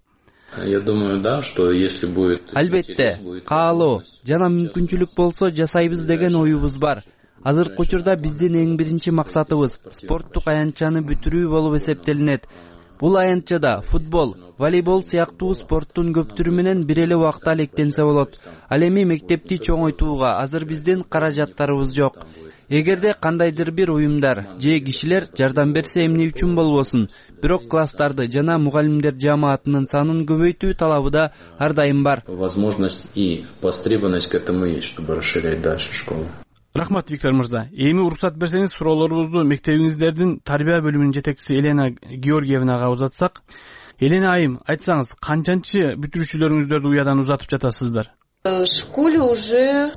Я думаю, да, что если будет... Албетте, каалоо жана мүмкүнчүлүк болсо жасайбыз деген оюбуз бар. Азыркы учурда биздин эң биринчи максатыбыз спорттук аянтчаны бүтүрүү болуп эсептелинет. Бул аянтчада футбол, волейбол сыяктуу спорттун көп түрү менен бир эле убакта алектенсе болот. Ал эми мектепти чоңойтууга азыр биздин каражаттарыбыз жок. Эгерде кандайдыр бир уюмдар же кишилер жардам берсе эмне үчүн болбосун, бирок класстарды жана мугалимдер жамаатынын санын көбөйтүү талабы да ар дайым бар. Возможность и востребованность к этому есть, чтобы расширять дальше школу. Рахмат, Виктор мырза. Эми уруксат берсеңиз, суроолорубузду мектебиңиздердин тарбия бөлүмүнүн жетекчиси Елена Георгиевнага узатсак. Елена айым, айтсаңыз, канчанчы бүтүрүүчүлөрүңүздөрдү уядан узатып жатасыздар? В школе уже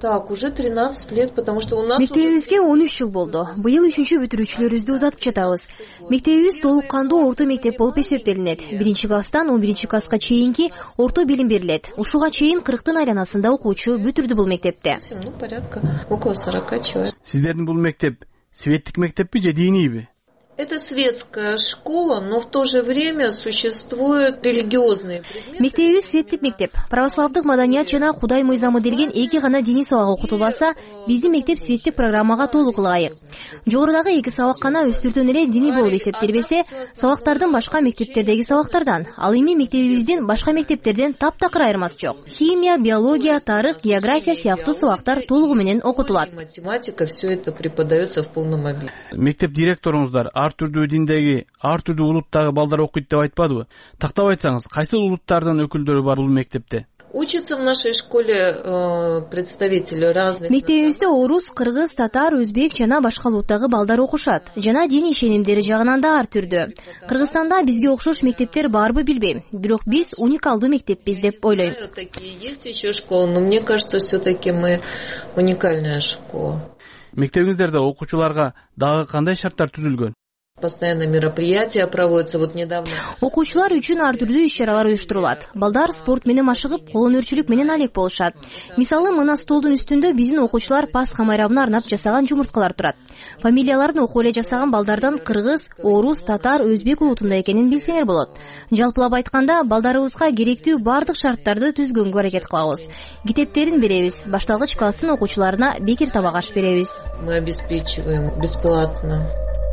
13 лет, потому что у нас... Мектебибизге 13 жыл болду. Быйыл 3-чү бүтүрүүчүлөрүбүздү узатып жатабыз. Мектебибиз толук кандуу орто мектеп болуп эсептелинет. 1-класстан 11-класска чейинки орто билим берилет. Ушуга чейин 40-тын айланасында окуучу бүтүрдү бул мектепте. Порядка около 40 человек. Сиздердин бул мектеп светтик мектеппи же динийби? Это светская школа, но в то же время существуют религиозные предметы. Мектебибиз светтик мектеп. Православдык маданият жана Кудай мыйзамы делген эки гана диний сабак окутулбаса, биздин мектеп светтик программага толук ылайык. Жогорудагы эки сабак гана өстүртөн эле диний болуп эсептелбесе, сабактардын башка мектептердеги сабактардан, ал эми мектебибиздин башка мектептерден таптакыр айырмасы жок. Химия, биология, тарых, география сыяктуу сабактар толугу менен окутулат. Математика, все это преподается в полном объеме. Мектеп директоруңуздар ар түрдүү диндеги, ар түрдүү улуттагы балдар окуйт деп айтпадыбы? Тактап айтсаңыз, кайсы улуттардын өкүлдөрү бар бул мектепте? Учатся в нашей школе представители разных... Мектебибизде орус, кыргыз, татар, өзбек жана башка улуттагы балдар окушат. Жана диний ишенимдери жагынан да ар түрдүү. Кыргызстанда бизге окшош мектептер барбы билбейм. Бирок биз уникалдуу мектеппиз деп ойлойм. Такие есть еще школы, но мне кажется, все-таки мы уникальная школа. Мектебиңиздерде окуучуларга дагы кандай шарттар түзүлгөн? Постоянно мероприятия проводятся. Вот недавно. Окуучулар үчүн ар түрдүү иш-чаралар уюштурулат. Балдар спорт менен машыгып, кол өнөрчүлүк менен алек болушат. Мисалы, мына столдун үстүндө биздин окуучулар Пасха майрамына арнап жасаган жумурткалар турат. Фамилияларын окуп эле жасаган балдардан кыргыз, орус, татар, өзбек улутунда экенин билсеңер болот. Жалпылап айтканда, балдарыбызга керектүү бардык шарттарды түзгөнгө аракет кылабыз. Китептерин беребиз, башталгыч класстын окуучуларына бекер табак аш беребиз. Мы обеспечиваем бесплатно.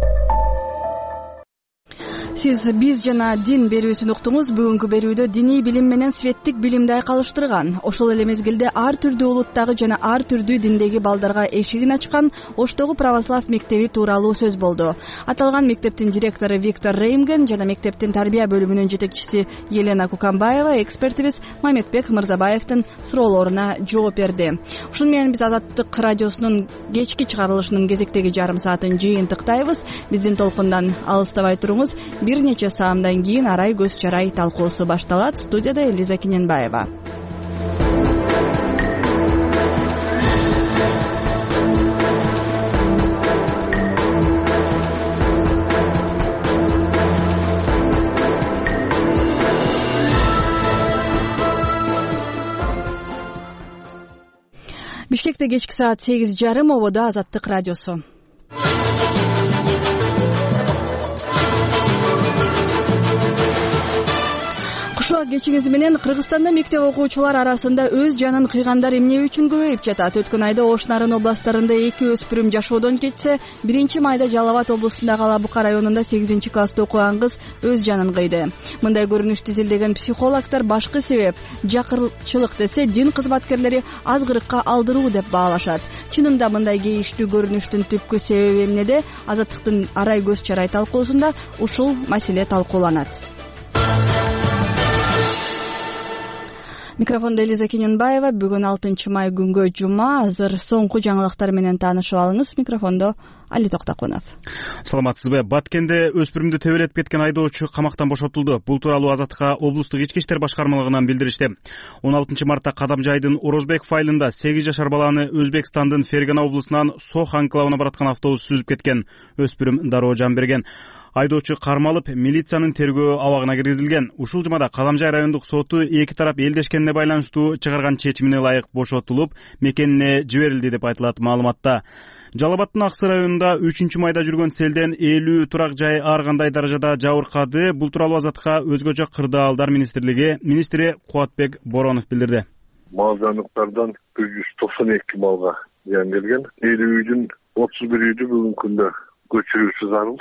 Сиз биз жана дин берүүсүн уктуңуз. Бүгүнкү берүүдө диний билим менен светтик билимди айкалыштырган, ошол эле мезгилде ар түрдүү улуттагы жана ар түрдүү диндеги балдарга эшигин ачкан Оштогу православ мектеби тууралуу сөз болду. Аталган мектептин директору Виктор Реймген жана мектептин тарбия бөлүмүнүн жетекчиси Елена Куканбаева экспертибиз Мамедбек Мырзабаевдин суроолоруна жооп берди. Ушуну менен биз Азаттык радиосунун кечки чыгарылышынын кезектеги жарым саатын жыйынтыктайбыз. Биздин толкундан алыстабай туруңуз. бир нече саамдан кийин арай көз чарай талкуусу башталат. Студияда Элиза Кененбаева. Бишкекте кечки саат 8:30, ободо Азаттык радиосу. Кушуак кечиңиз менен. Кыргызстанда мектеп окуучулар арасында өз жанын кыйгандар эмне үчүн көбөйүп жатат? Өткөн айда Ош Нарын областарында 2 өспүрүм жашоодон кетсе, 1-майда Жалал Абад облусундагы Ала Бука районунда 8-класста окуган кыз өз жанын кыйды. Мындай көрүнүштү изилдеген психологдор башкы себеп жакырчылык десе, дин кызматкерлери азгырыкка алдыруу деп баалашат. Чынында мындай кейиштүү көрүнүштүн түпкү себеби эмнеде? Азаттыктын арай көз чарай талкуусунда ушул маселе талкууланат. Микрофонда Элиза Кененбаева. Бүгүн 6-май күнгө жума. Азыр соңку жаңылыктар менен таанышып алыңыз. Микрофондо Али Токтокунов. Саламатсызбы? Баткенде өспүрүмдү тебелетип кеткен айдоочу камактан бошотулду. Бул тууралуу Азаттыкка облустук ички иштер башкармалыгынан билдиришти. 16-мартта Кадамжайдын Орозбеков айылында 8 жашар баланы Өзбекстандын Фергана облусунан Сох анклавына бараткан автобус сүзүп кеткен. Өспүрүм дароо жан берген. Айдоочу кармалып, милициянын тергөө абагына киргизилген. Ушул жумада Кадамжай райондук соту эки тарап элдешкенине байланыштуу чыгарган чечимине ылайык бошотулуп, мекенине жиберилди деп айтылат маалыматта. Жалал Абадтын Аксы районунда 3-майда жүргөн селден 50 турак жай ар кандай даражада жабыркады. Бул тууралуу Азаттыкка өзгөчө кырдаалдар министри Кубатбек Боронов билдирди. Мал жаныктардан 192 малга зыян келген. 50 үйдүн 31 үйдү бүгүнкү күндө көчүрүүсү зарыл.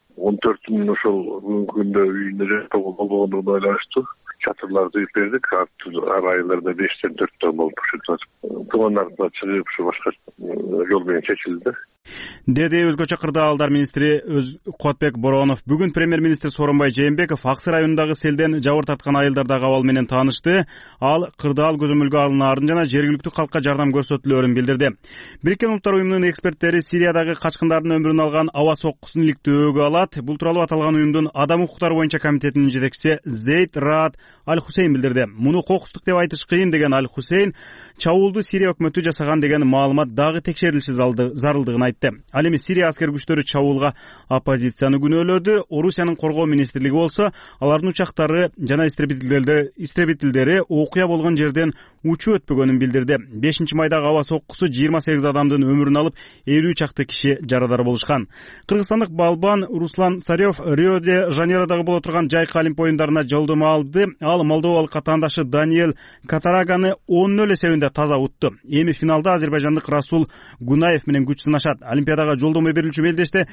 14 миң ошол бүгүнкү күндө үйүндө жашоого болгондугуна байланыштуу чатырларды үйүп бердик. Ар айылдарда 5-тен 4 болуп ушул тумандарды чыгып ушу башка жол менен чечилди. Деди өзгөчө кырдаалдар министри Кубатбек Боронов. Бүгүн премьер-министр Сооронбай Жээнбеков Аксы районундагы селден жабыр тарткан айылдардагы абал менен таанышты. Ал кырдаал көзөмөлгө алынаарын жана жергиликтүү калкка жардам көрсөтүлөөрүн билдирди. Бириккен Улуттар уюмунун эксперттери Сириядагы качкындардын өмүрүн алган аба соккусун иликтөөгө алат. Бул тууралуу аталган уюмдун Адам укуктары боюнча комитетинин жетекчиси Зейд Раат Аль-Хусейн билдирди. Муну кокустук деп айтыш кыйын деген Аль-Хусейн чабуулду Сирия өкмөтү жасаган деген маалымат дагы текшерилиши зарылдыгын айтты. Ал эми Сирия аскер күчтөрү чабуулга оппозицияны күнөөлөдү. Орусиянын коргоо министрлиги болсо алардын учактары жана истребителдери окуя болгон жерден учуп өтпөгөнүн билдирди. 5-майдагы аба соккусу 28 адамдын өмүрүн алып, 50 чакты киши жарадар болушкан. Кыргызстандык балбан Руслан Сарёв Рио-де-Жанейродогу боло турган жайкы олимп оюндарына жолдомо алды. Ал молдовалык атаандашы Даниэль Катараганы 10-0 эсебинде таза утту. Эми финалда азербайжандык Расул Гунаев менен күч сынашат. Олимпиадага жолдомо берилүүчү белдеште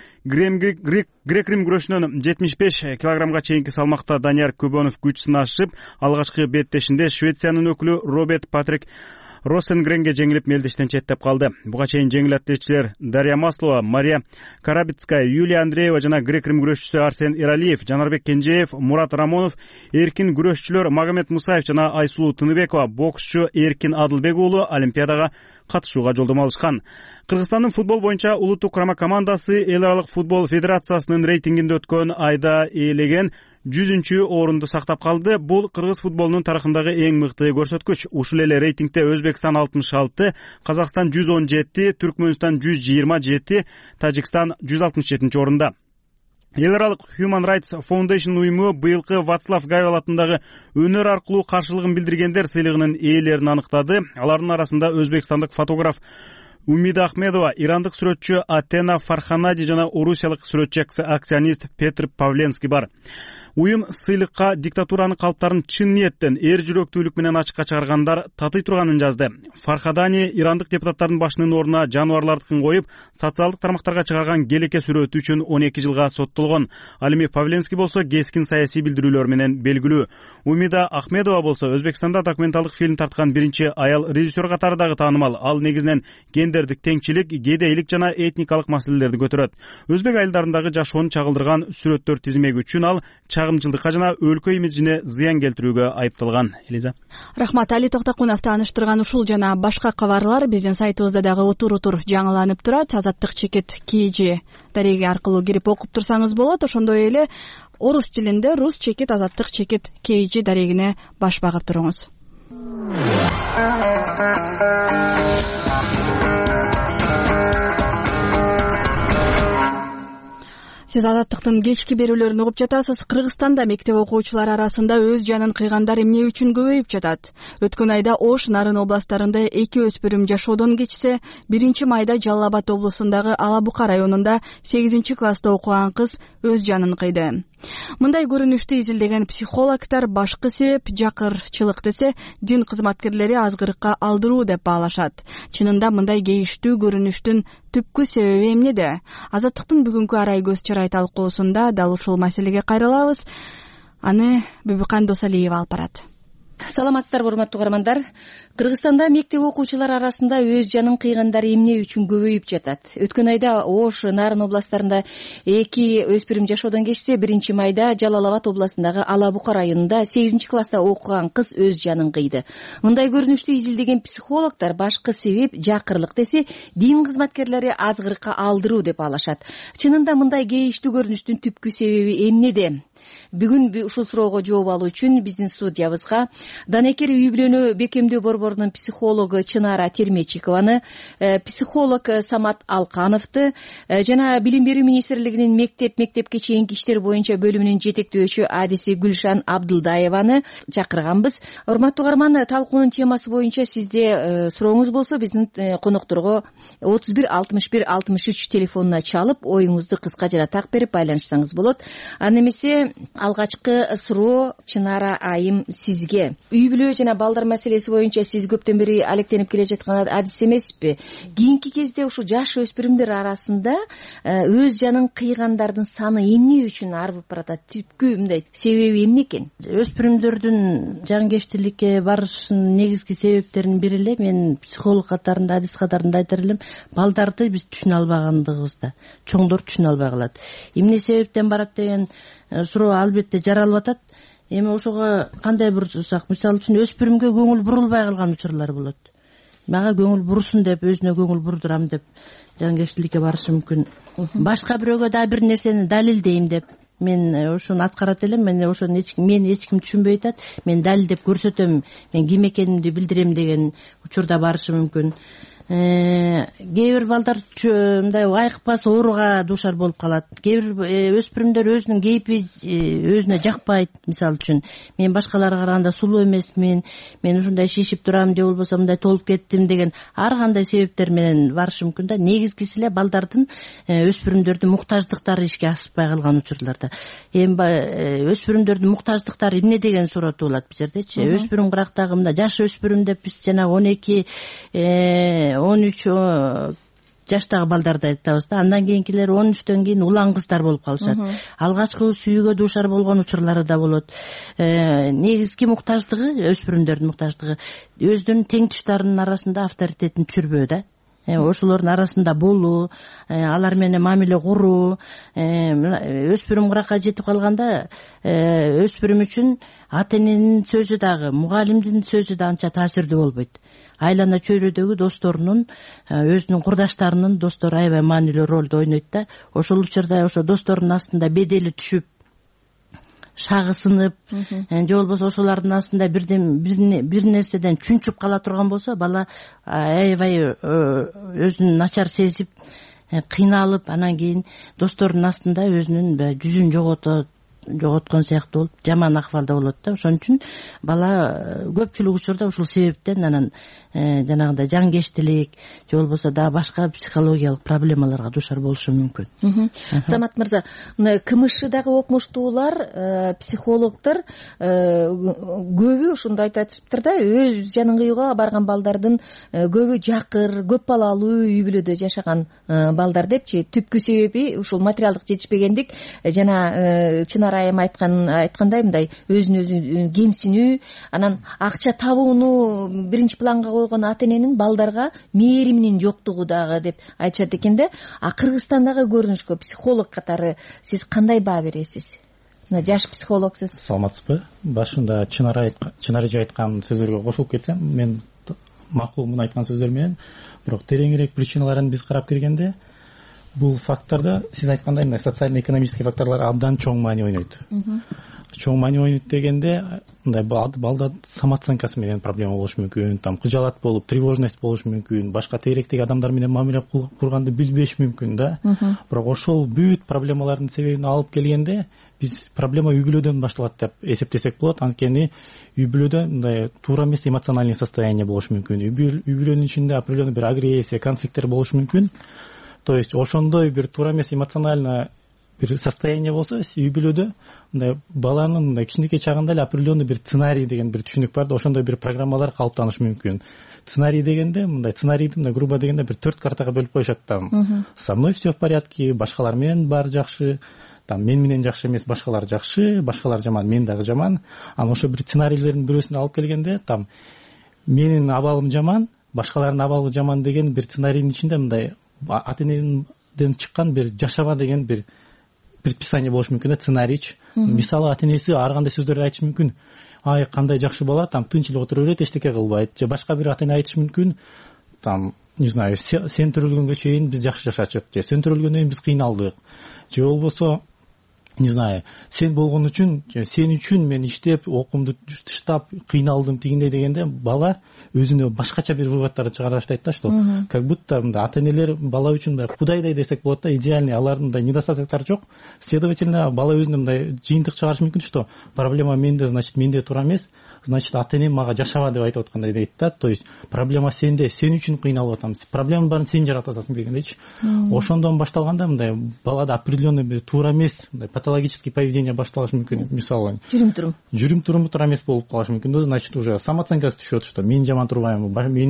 грек-рим күрөшүнөн 75 килограммга чейинки салмакта Данияр Көбөнов күч сынашып, алгачкы беттешинде Швециянын өкүлү Роберт Патрик Росенгренге жеңилип мелдештен четтеп калды. Буга чейин жеңил атлетчилер Дарья Маслова, Мария Карабицкая, Юлия Андреева жана грек-рим күрөшчүсү Арсен Иралиев, Жанарбек Кенжеев, Мурат Рамонов, эркин күрөшчүлөр Магомед Мусаев жана Айсулуу Тыныбекова, боксчу Эркин Адылбек уулу Олимпиадага катышууга жолдомо алышкан. Кыргызстандын футбол боюнча улуттук құрама командасы Эл аралык футбол федерациясынын рейтингинде өткөн айда ээлеген 100-орунду сактап калды. Бул кыргыз футболунун тарыхындагы эң мыкты көрсөткүч. Ушул эле рейтингде Өзбекстан 66, Казакстан 117, Түркмөнстан 127, Тажикстан 167-орунда. Эл аралык Human Rights Foundation уюму быйылкы Вацлав Гавел атындагы өнөр аркылуу каршылыгын билдиргендер сыйлыгынын ээлерин аныктады. Алардын арасында өзбекстандык фотограф Умида Ахмедова, ирандык сүрөтчү Атена Фарханади жана орусиялык сүрөтчү акционист Петр Павленский бар. Уюм сыйлыкка диктатуранын калыптарын чын ниеттен, эр жүрөктүүлүк менен ачыкка чыгаргандар татый турганын жазды. Фархадани ирандык депутаттардын башынын ордуна жаныбарлардыкын коюп, социалдык тармактарга чыгарган келеке сүрөтү үчүн 12 жылга соттолгон. Ал эми Павленский болсо кескин саясий билдирүүлөр менен белгилүү. Умида Ахмедова болсо Өзбекстанда документалдык фильм тарткан биринчи аял режиссер катары дагы таанымал. Ал негизинен гендердик теңчилик, кедейлик жана этникалык маселелерди көтөрөт. Өзбек айылдарындагы жашоону чагылдырган сүрөттөр тизмеги үчүн ал чагымчылдыкка жана өлкө имиджине зыян келтирүүгө айыпталган. Элиза. Рахмат. Али Токтокунов тааныштырган ушул жана башка кабарлар биздин сайтыбызда дагы утур жаңыланып турат. Азаттык чекит KG дареги аркылуу кирип окуп турсаңыз болот. Ошондой эле орус тилинде рус чекит азаттык чекит KG дарегине баш багып туруңуз. Сиз азаттыктын кечки берүүлөрүн угуп жатасыз. Кыргызстанда мектеп окуучулары арасында өз жанын кыйгандар эмне үчүн көбөйүп жатат? Өткөн айда Ош, Нарын областарында 2 өспүрүм жашоодон кечсе, 1 майда Жалал Абад облусундагы Ала Бука районунда 8-класста окуган кыз өз жанын кыйды. Мындай көрүнүштү изилдеген психологдор башкы себеп жакырчылык десе, дин кызматкерлери азгырыкка алдыруу деп баалашат. Чынында мындай кейиштүү көрүнүштүн түпкү себеби эмнеде? Азаттыктын бүгүнкү арай көз чарай талкуусунда дал ушул маселеге кайрылабыз. Аны Бүбүкан Досалиева алып барат. Саламатсыздарбы, урматтуу угармандар. Кыргызстанда мектеп окуучулары арасында өз жанын кыйгандар эмне үчүн көбөйүп жатат? Өткөн айда Ош, Нарын областарында 2 өспүрүм жашоодон кечсе, 1-майда Жалал Абад областындагы Ала Бука районунда 8-класста окуган кыз өз жанын кыйды. Мындай көрүнүштү изилдеген психологдор башкы себеп жакырлык десе, дин кызматкерлери азгырыкка алдыруу деп алышат. Чынында мындай кейиштүү көрүнүштүн түпкү себеби эмнеде? Бүгүн ушул суроого жооп алуу үчүн биздин студиябызга Данекер үй бүлөнү бекемдөө борборунун психологу Чынара Термечикованы, психолог Самат Алкановду жана Билим берүү министрлигинин мектепке чейинки иштер боюнча бөлүмүнүн жетектөөчү адиси Гүлшан Абдылдаеваны чакырганбыз. Урматтуу угарман, талкуунун темасы боюнча сизде сурооңуз болсо биздин конокторго 31 61 63 телефонуна чалып, оюңузду кыска жана так берип байланышсаңыз болот. Аны эмесе алгачкы суроо Чынара айым сизге. Үй бүлө жана балдар маселеси боюнча сиз көптөн бери алектенип келе жаткан адис эмеспи? Кийинки кезде ушу жаш өспүрүмдөр арасында өз жанын кыйгандардын саны эмне үчүн арбып баратат? Түпкү мындай себеби эмне экен? Өспүрүмдөрдүн жанкечтиликке барышынын негизги себептеринин бири эле мен психолог катарында, адис катарында айтар элем, балдарды биз түшүнө албагандыгыбызда, чоңдор түшүнө албай калат. Эмне себептен барат деген суроо албетте жаралып атат. Эми ошого кандай бурсак, мисалы үчүн өспүрүмгө көңүл бурулбай калган учурлар болот. Мага көңүл бурсун деп, өзүнө көңүл бурдурам деп жанкечтиликке барышы мүмкүн. Башка бирөөгө да бир нерсени далилдейм деп мен ошону аткарат элем. Мен ошону мени эч ким түшүнбөй атат. Мен далилдеп көрсөтөм, мен ким экенимди билдирем деген учурда барышы мүмкүн. Кээ бир балдар мындай айыкпас ооруга дуушар болуп калат. Кээ бир өспүрүмдөр өзүнүн кейпи өзүнө жакпайт. Мисалы үчүн мен башкаларга караганда сулуу эмесмин, мен ушундай шишип турам же болбосо мындай толуп кеттим деген ар кандай себептер менен барышы мүмкүн да. Негизгиси эле балдардын өспүрүмдөрдүн муктаждыктары ишке ашпай калган учурларда. Эми өспүрүмдөрдүн муктаждыктары эмне деген суроо туулат бул жердечи. Өспүрүм кырактагы мына жаш өспүрүм деп биз жанагы 12-13 жаштагы балдарды айтабыз да. Андан кийинкилер 13төн кийин улан кыздар болуп калышат. Алгачкы сүйүүгө дуушар болгон учурлары да болот. Негизги муктаждыгы, өспүрүмдөрдүн муктаждыгы өзүнүн тең туштарынын арасында авторитетин түшүрбөө да. Ошолордун арасында болуу, алар менен мамиле куруу. Өспүрүм кыракка жетип калганда өспүрүм үчүн ата эненин сөзү дагы, мугалимдин сөзү да анча таасирдүү болбойт. Айлана чөйрөдөгү досторунун, өзүнүн курдаштарынын достору аябай маанилүү ролду ойнойт да. Ошол учурда ошо досторунун астында бедели түшүп, шагысынып, же болбосо ошолордун астында бир нерседен чүнчүп кала турган болсо, бала аябай өзүн начар сезип, кыйналып, анан кийин досторунун астында өзүнүн жүзүн жоготкон сыяктуу болуп, жаман акыбалда болот да. Ошон үчүн бала көпчүлүк учурда ушул себептен анан жанагындай жанкечтилик же болбосо дагы башка психологиялык проблемаларга дуушар болушу мүмкүн. Самат мырза, мына КМШдагы окумуштуулар, психологдор көбү ушундай айтатыптыр да, өз жанын кыюуга барган балдардын көбү жакыр, көп балалуу үй бүлөдө жашаган балдар депчи. Түпкү себеби ушул материалдык жетишпегендик, жана Чынара айым айткандай мындай өзүн өзү кемсинүү, анан акча табууну биринчи планга койгон ата эненин балдарга мээриминин жоктугу дагы деп айтышат экен да. Кыргызстандагы көрүнүшкө психолог катары сиз кандай баа бересиз? мына жаш психологсуз. Саламатсызбы? Башында Чынар айткан сөздөргө кошулуп кетсем, мен макулмун айткан сөздөр менен, бирок тереңирээк причиналарын биз карап келгенде, бул фактордо сиз айткандай мындай социально-экономический факторлор абдан чоң маани ойнойт. Чоң маани ойнойт дегенде, мындай балда самооценкасы менен проблема болушу мүмкүн, там кыжаалат болуп, тревожность болушу мүмкүн, башка тегеректеги адамдар менен мамиле курганды билбеш мүмкүн да. Бирок ошол бүт проблемалардын себебин алып келгенде, биз проблема үй бүлөдөн башталат деп эсептесек болот. Анткени үй бүлөдө мындай туура эмес эмоциональный состояние болушу мүмкүн. Үй бүлөнүн ичинде определенный бир агрессия, конфликттер болушу мүмкүн. То есть ошондой бир туура эмес эмоционально бир состояние болсо, үй бүлөдө мындай баланын мындай кичинекей чагында эле определенный бир сценарий деген бир түшүнүк бар да, ошондой бир программалар калыптанышы мүмкүн. Сценарий дегенде мындай сценарийди мындай грубо дегенде бир 4 картага бөлүп коюшат там. Со мной все в порядке, башкалар менен баары жакшы, там мен менен жакшы эмес, башкалар жакшы, башкалар жаман, мен дагы жаман. Анан ошо бир сценарийлердин бирөөсүн алып келгенде, там менин абалым жаман, башкалардын абалы жаман деген бир сценарийдин ичинде мындай ата энеден чыккан бир жашаба деген бир предписание болушу мүмкүн да, сценарийч. Мисалы ата энеси ар кандай сөздөрдү айтышы мүмкүн. Ай, кандай жакшы бала, там тынч эле отура берет, эчтеке кылбайт. Же башка бир ата эне айтышы мүмкүн, там, не знаю, сен төрөлгөнгө чейин биз жакшы жашачык, же сен төрөлгөндөн кийин биз кыйналдык. Же болбосо, не знаю, сен болгон үчүн, сен үчүн мен иштеп, окуумду таштап, кыйналдым тигиндей дегенде, бала өзүнө башкача бир выводтарды чыгара баштайт да, что как будто ата энелер бала үчүн мындай кудайдай десек болот да, идеальный, алардын мындай недостатоктары жок. Следовательно, бала өзүнө мындай жыйынтык чыгарышы мүмкүн, что проблема менде, значит, менде туура эмес, значит, ата энем мага жашаба деп айтып аткандай дейт да. То есть проблема сенде, сен үчүн кыйналып атам, проблеманын баарын сен жаратасың дегендейчи. Ошондон башталганда мындай балада определенный бир туура эмес, мындай патологический поведение башталышы мүмкүн. Мисалы, жүрүм-туруму туура эмес болуп калышы мүмкүн. Значит, уже самооценкасы түшөт, что мен жаман турбайм,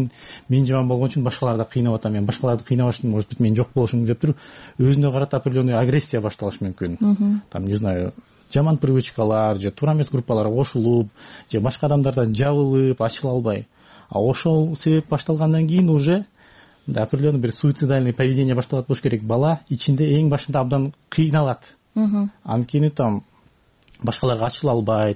мен жаман болгон үчүн башкалар да кыйнап атам, мен башкаларды кыйнабаш үчүн, может быть, мен жок болушум деп туруп, өзүнө карата определенный агрессия башталышы мүмкүн. Там, не знаю, жаман привычкалар, же туура эмес группаларга кошулуп, же башка адамдардан жабылып, ачыла албай. А ошол себеп башталгандан кийин уже определенный бир суицидальный поведение башталат болуш керек. Бала ичинде эң башында абдан кыйналат. Анткени там башкаларга ачыла албайт.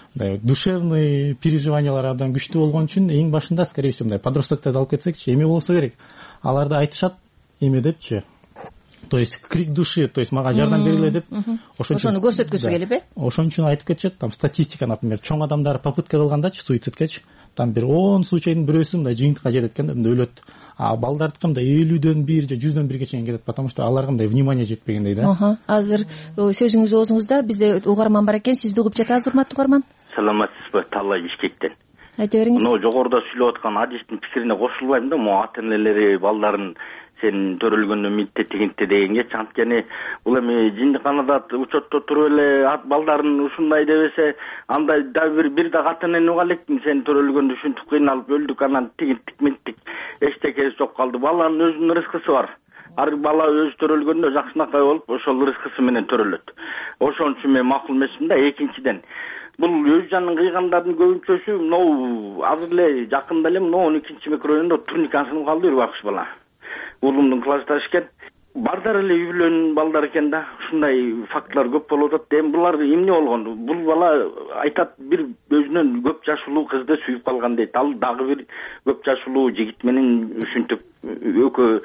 Душевный переживаниялар абдан күчтүү болгон үчүн эң башында, скорее всего, мындай подростокторду алып кетсекчи, эме болсо керек. Аларды айтышат эме депчи. То есть крик души, то есть мага жардам бергиле деп, ошону көрсөткүсү келип, ошон үчүн айтып кетишет. Там статистика, например, чоң адамдар попытка кылгандачы, суицидкечи, там бир 10 случайдын бирөөсү мындай жыйынтыкка жетет экен, мындай өлөт. А балдардыкы мындай 50дөн 1 же 100дөн 1 чейин кетет, потому что аларга мындай внимание жетпегендей да. Азыр сөзүңүз оозуңузда, бизде угарман бар экен, сизди угуп жатабыз, урматтуу угарман. Саламатсызбы, Талай Бишкектен. Айта бериңиз. Мына жогоруда сүйлөп аткан адистин пикирине кошулбайм да, могу ата энелери балдарын сен төрөлгөндө митте тигинте дегенге, анткени бул эми жиндиканада учетто туруп эле балдарын ушундай дебесе, андай да бир да ата энени уга элекмин, сен төрөлгөндө ушинтип кыйналып өлдүк, анан тигинтик минтик эчтекеси жок калды. Баланын өзүнүн рызкысы бар. Ар бала өзү төрөлгөндө жакшынакай болуп, ошол рызкысы менен төрөлөт. Ошон үчүн мен макул эмесмин да. Экинчиден, бул өз жанын кыйгандардын көбүнчөсү мынау азыр эле жакында эле мынау 12 микрорайондо турникасын калды, бир бакчы бала. Уулумдун классташы экен. Бардар эле үй бүлөнүн балдары экен да. Ушундай фактылар көп болуп атат. Эми булар эмне болгон? Бул бала айтат, бир өзүнөн көп жашылуу кызды сүйүп калган дейт. Ал дагы бир көп жашылуу жигит менен ушинтип экөө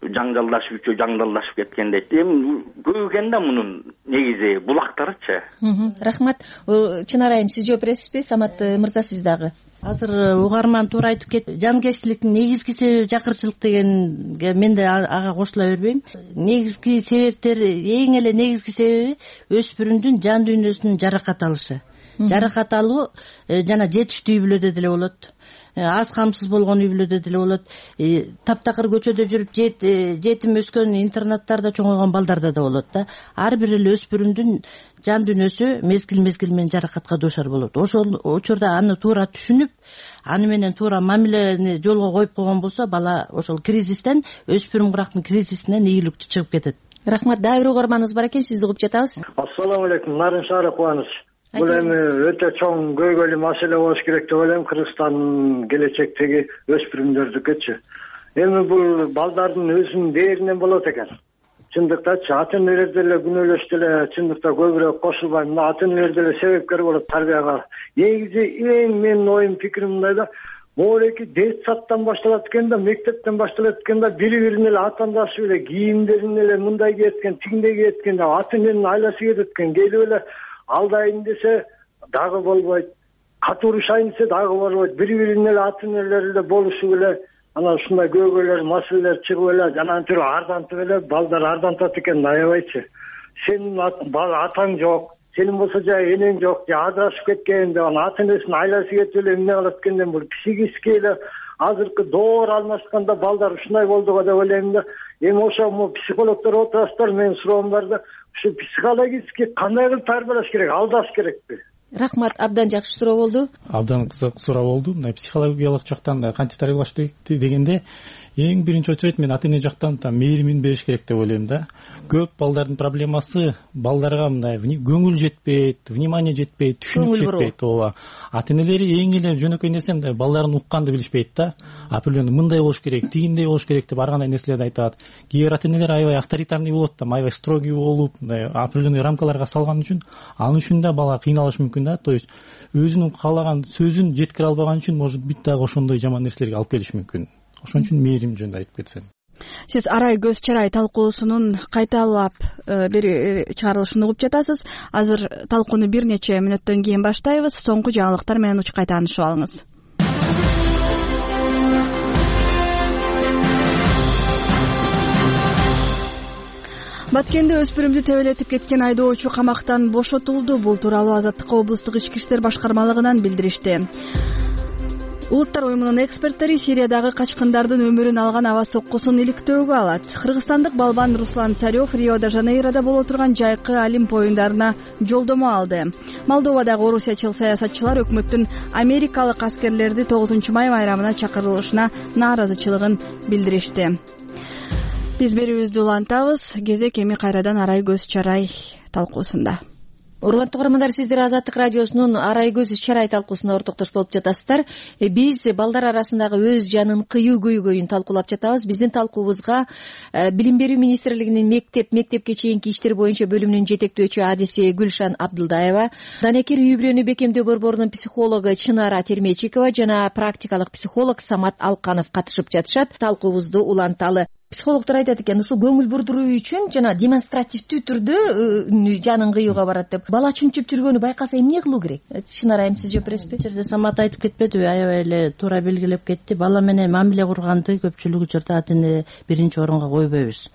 жаңдалдашып кеткен дейт. Эми көп экен да мунун негизи булактарычы. Рахмат. Чынар айым, сиз жооп бересизби? Самат мырза, сиз дагы. Азыр угарман туура айтып кетти. Жанкечтиликтин негизги себеби жакырчылык дегенге мен да ага кошула бербейм. Негизги себептери, эң эле негизги себеби өспүрүмдүн жан дүйнөсүнүн жаракат алышы. Жаракат алуу жана жетиштүү үй бүлөдө деле болот. Аз камсыз болгон үй бүлөдө деле болот. Таптакыр көчөдө жүрүп жетим өскөн, интернаттарда чоңойгон балдарда да болот да. Ар бир эле өспүрүмдүн жан дүйнөсү мезгил менен жаракатка дуушар болот. Ошол учурда аны туура түшүнүп, аны менен туура мамилени жолго коюп койгон болсо, бала ошол кризистен, өспүрүм кырактын кризисинен ийгиликтүү чыгып кетет. Рахмат. Дагы бир угарманыбыз бар экен, сизди угуп жатабыз. Ассаламу алейкум, Нарын Шаара Кубаныч. Бул эми өтө чоң көйгөйлүү маселе болуш керек деп ойлойм, Кыргызстандын келечектеги өспүрүмдөрдүкүчү. Эми бул балдардын өзүнүн дээринен болот экен. чындыктачы ата энелер деле күнөөлөштү эле чындыкта көбүрөөк кошулбайм. Мына ата энелер деле себепкер болот тарбияга. Негизи эң менин оюм пикирим мындай да, могулеки детсадтан башталат экен да, мектептен башталат экен да, бири-бирин эле атаандашып эле кийимдерин эле мындай кийет экен, тигиндей кийет экен да, ата эненин айласы кетет экен. Келип эле алдайын десе дагы болбойт, катуурушайын десе дагы болбойт. Бири-бирин эле ата энелер эле болушуп эле анан ушундай көйгөйлөр, маселелер чыгып эле жанагы түрү ардантып эле балдар ардантат экен, аябайчы. Сенин атаң жок, сенин болсо жай энең жок, же ажырашып кеткен деп анан ата энесинин айласы кетип эле эмне кылат экенден бул психически эле азыркы доор алмашканда балдар ушундай болду го деп ойлойм да. Эми ошо психологдор отурасыздар, менин суроом бар да, ушу психологически кандай кылып тарбиялаш керек, алдаш керекпи? Рахмат, абдан жакшы суроо болду. Абдан кызык суроо болду. Мына психологиялык жактан кантип тарбиялаш дегенде эң биринчи очередь мен ата эне жактан мээримин бериш керек деп ойлойм да. Көп балдардын проблемасы балдарга мындай көңүл жетпейт, внимание жетпейт, түшүнүк жетпейт. Ооба. Ата энелери эң эле жөнөкөй нерсе мындай балдарын укканды билишпейт да. Апрелен мындай болуш керек, тигиндей болуш керек деп ар кандай нерселерди айтат. Кээ бир ата энелер аябай авторитарный болот да, аябай строгий болуп, мындай определенный рамкаларга салган үчүн, анын үчүн да бала кыйналышы мүмкүн да. То есть өзүнүн каалаган сөзүн жеткире албаган үчүн может быть дагы ошондой жаман нерселерге алып келиши мүмкүн. Ошон үчүн мээрим жөнүндө айтып кетсем. Сиз арай көз чарай талкуусунун кайталап чыгарылышын угуп жатасыз. Азыр талкууну бир нече мүнөттөн кийин баштайбыз. Соңку жаңылыктар менен учкай таанышып алыңыз. Баткенде өспүрүмдү тебелетип кеткен айдоочу камактан бошотулду. Бул тууралуу Азаттыкка облустук ички иштер башкармалыгынан билдиришти. Улуттар уюмунун эксперттери Сириядагы качкындардын өмүрүн алган аба соккусун иликтөөгө алат. Кыргызстандык балбан Руслан Царев Рио-де-Жанейрода боло турган жайкы Олимп оюндарына жолдомо алды. Молдовадагы орусиячыл саясатчылар өкмөттүн америкалык аскерлерди 9 май майрамына чакырылышына нааразычылыгын билдиришти. Биз берүүбүздү улантабыз. Кезек эми кайрадан арай көз чарай талкуусунда. Урматтуу угармандар, сиздер Азаттык радиосунун арай көз чарай талкуусуна ортоктош болуп жатасыздар. Биз балдар арасындагы өз жанын кыюу көйгөйүн талкуулап жатабыз. Биздин талкуубузга Билим берүү министрлигинин мектепке чейинки иштер боюнча бөлүмүнүн жетектөөчү адиси Гүлшан Абдылдаева, Данекер үй бүлөнү бекемдөө борборунун психологу Чынара Термечикова жана практикалык психолог Самат Алканов катышып жатышат. Талкуубузду уланталы. Психологдор айтат экен, ушул көңүл бурдуруу үчүн жана демонстративдүү түрдө жанын кыюуга барат деп. Бала чүнчүп жүргөнү байкаса эмне кылуу керек? Чынара, сиз жооп бересизби? Жерде Самат айтып кетпедиби? Аябай эле туура белгилеп кетти. Бала менен мамиле курганды көпчүлүк учурда ата эне биринчи орунга койбойбуз.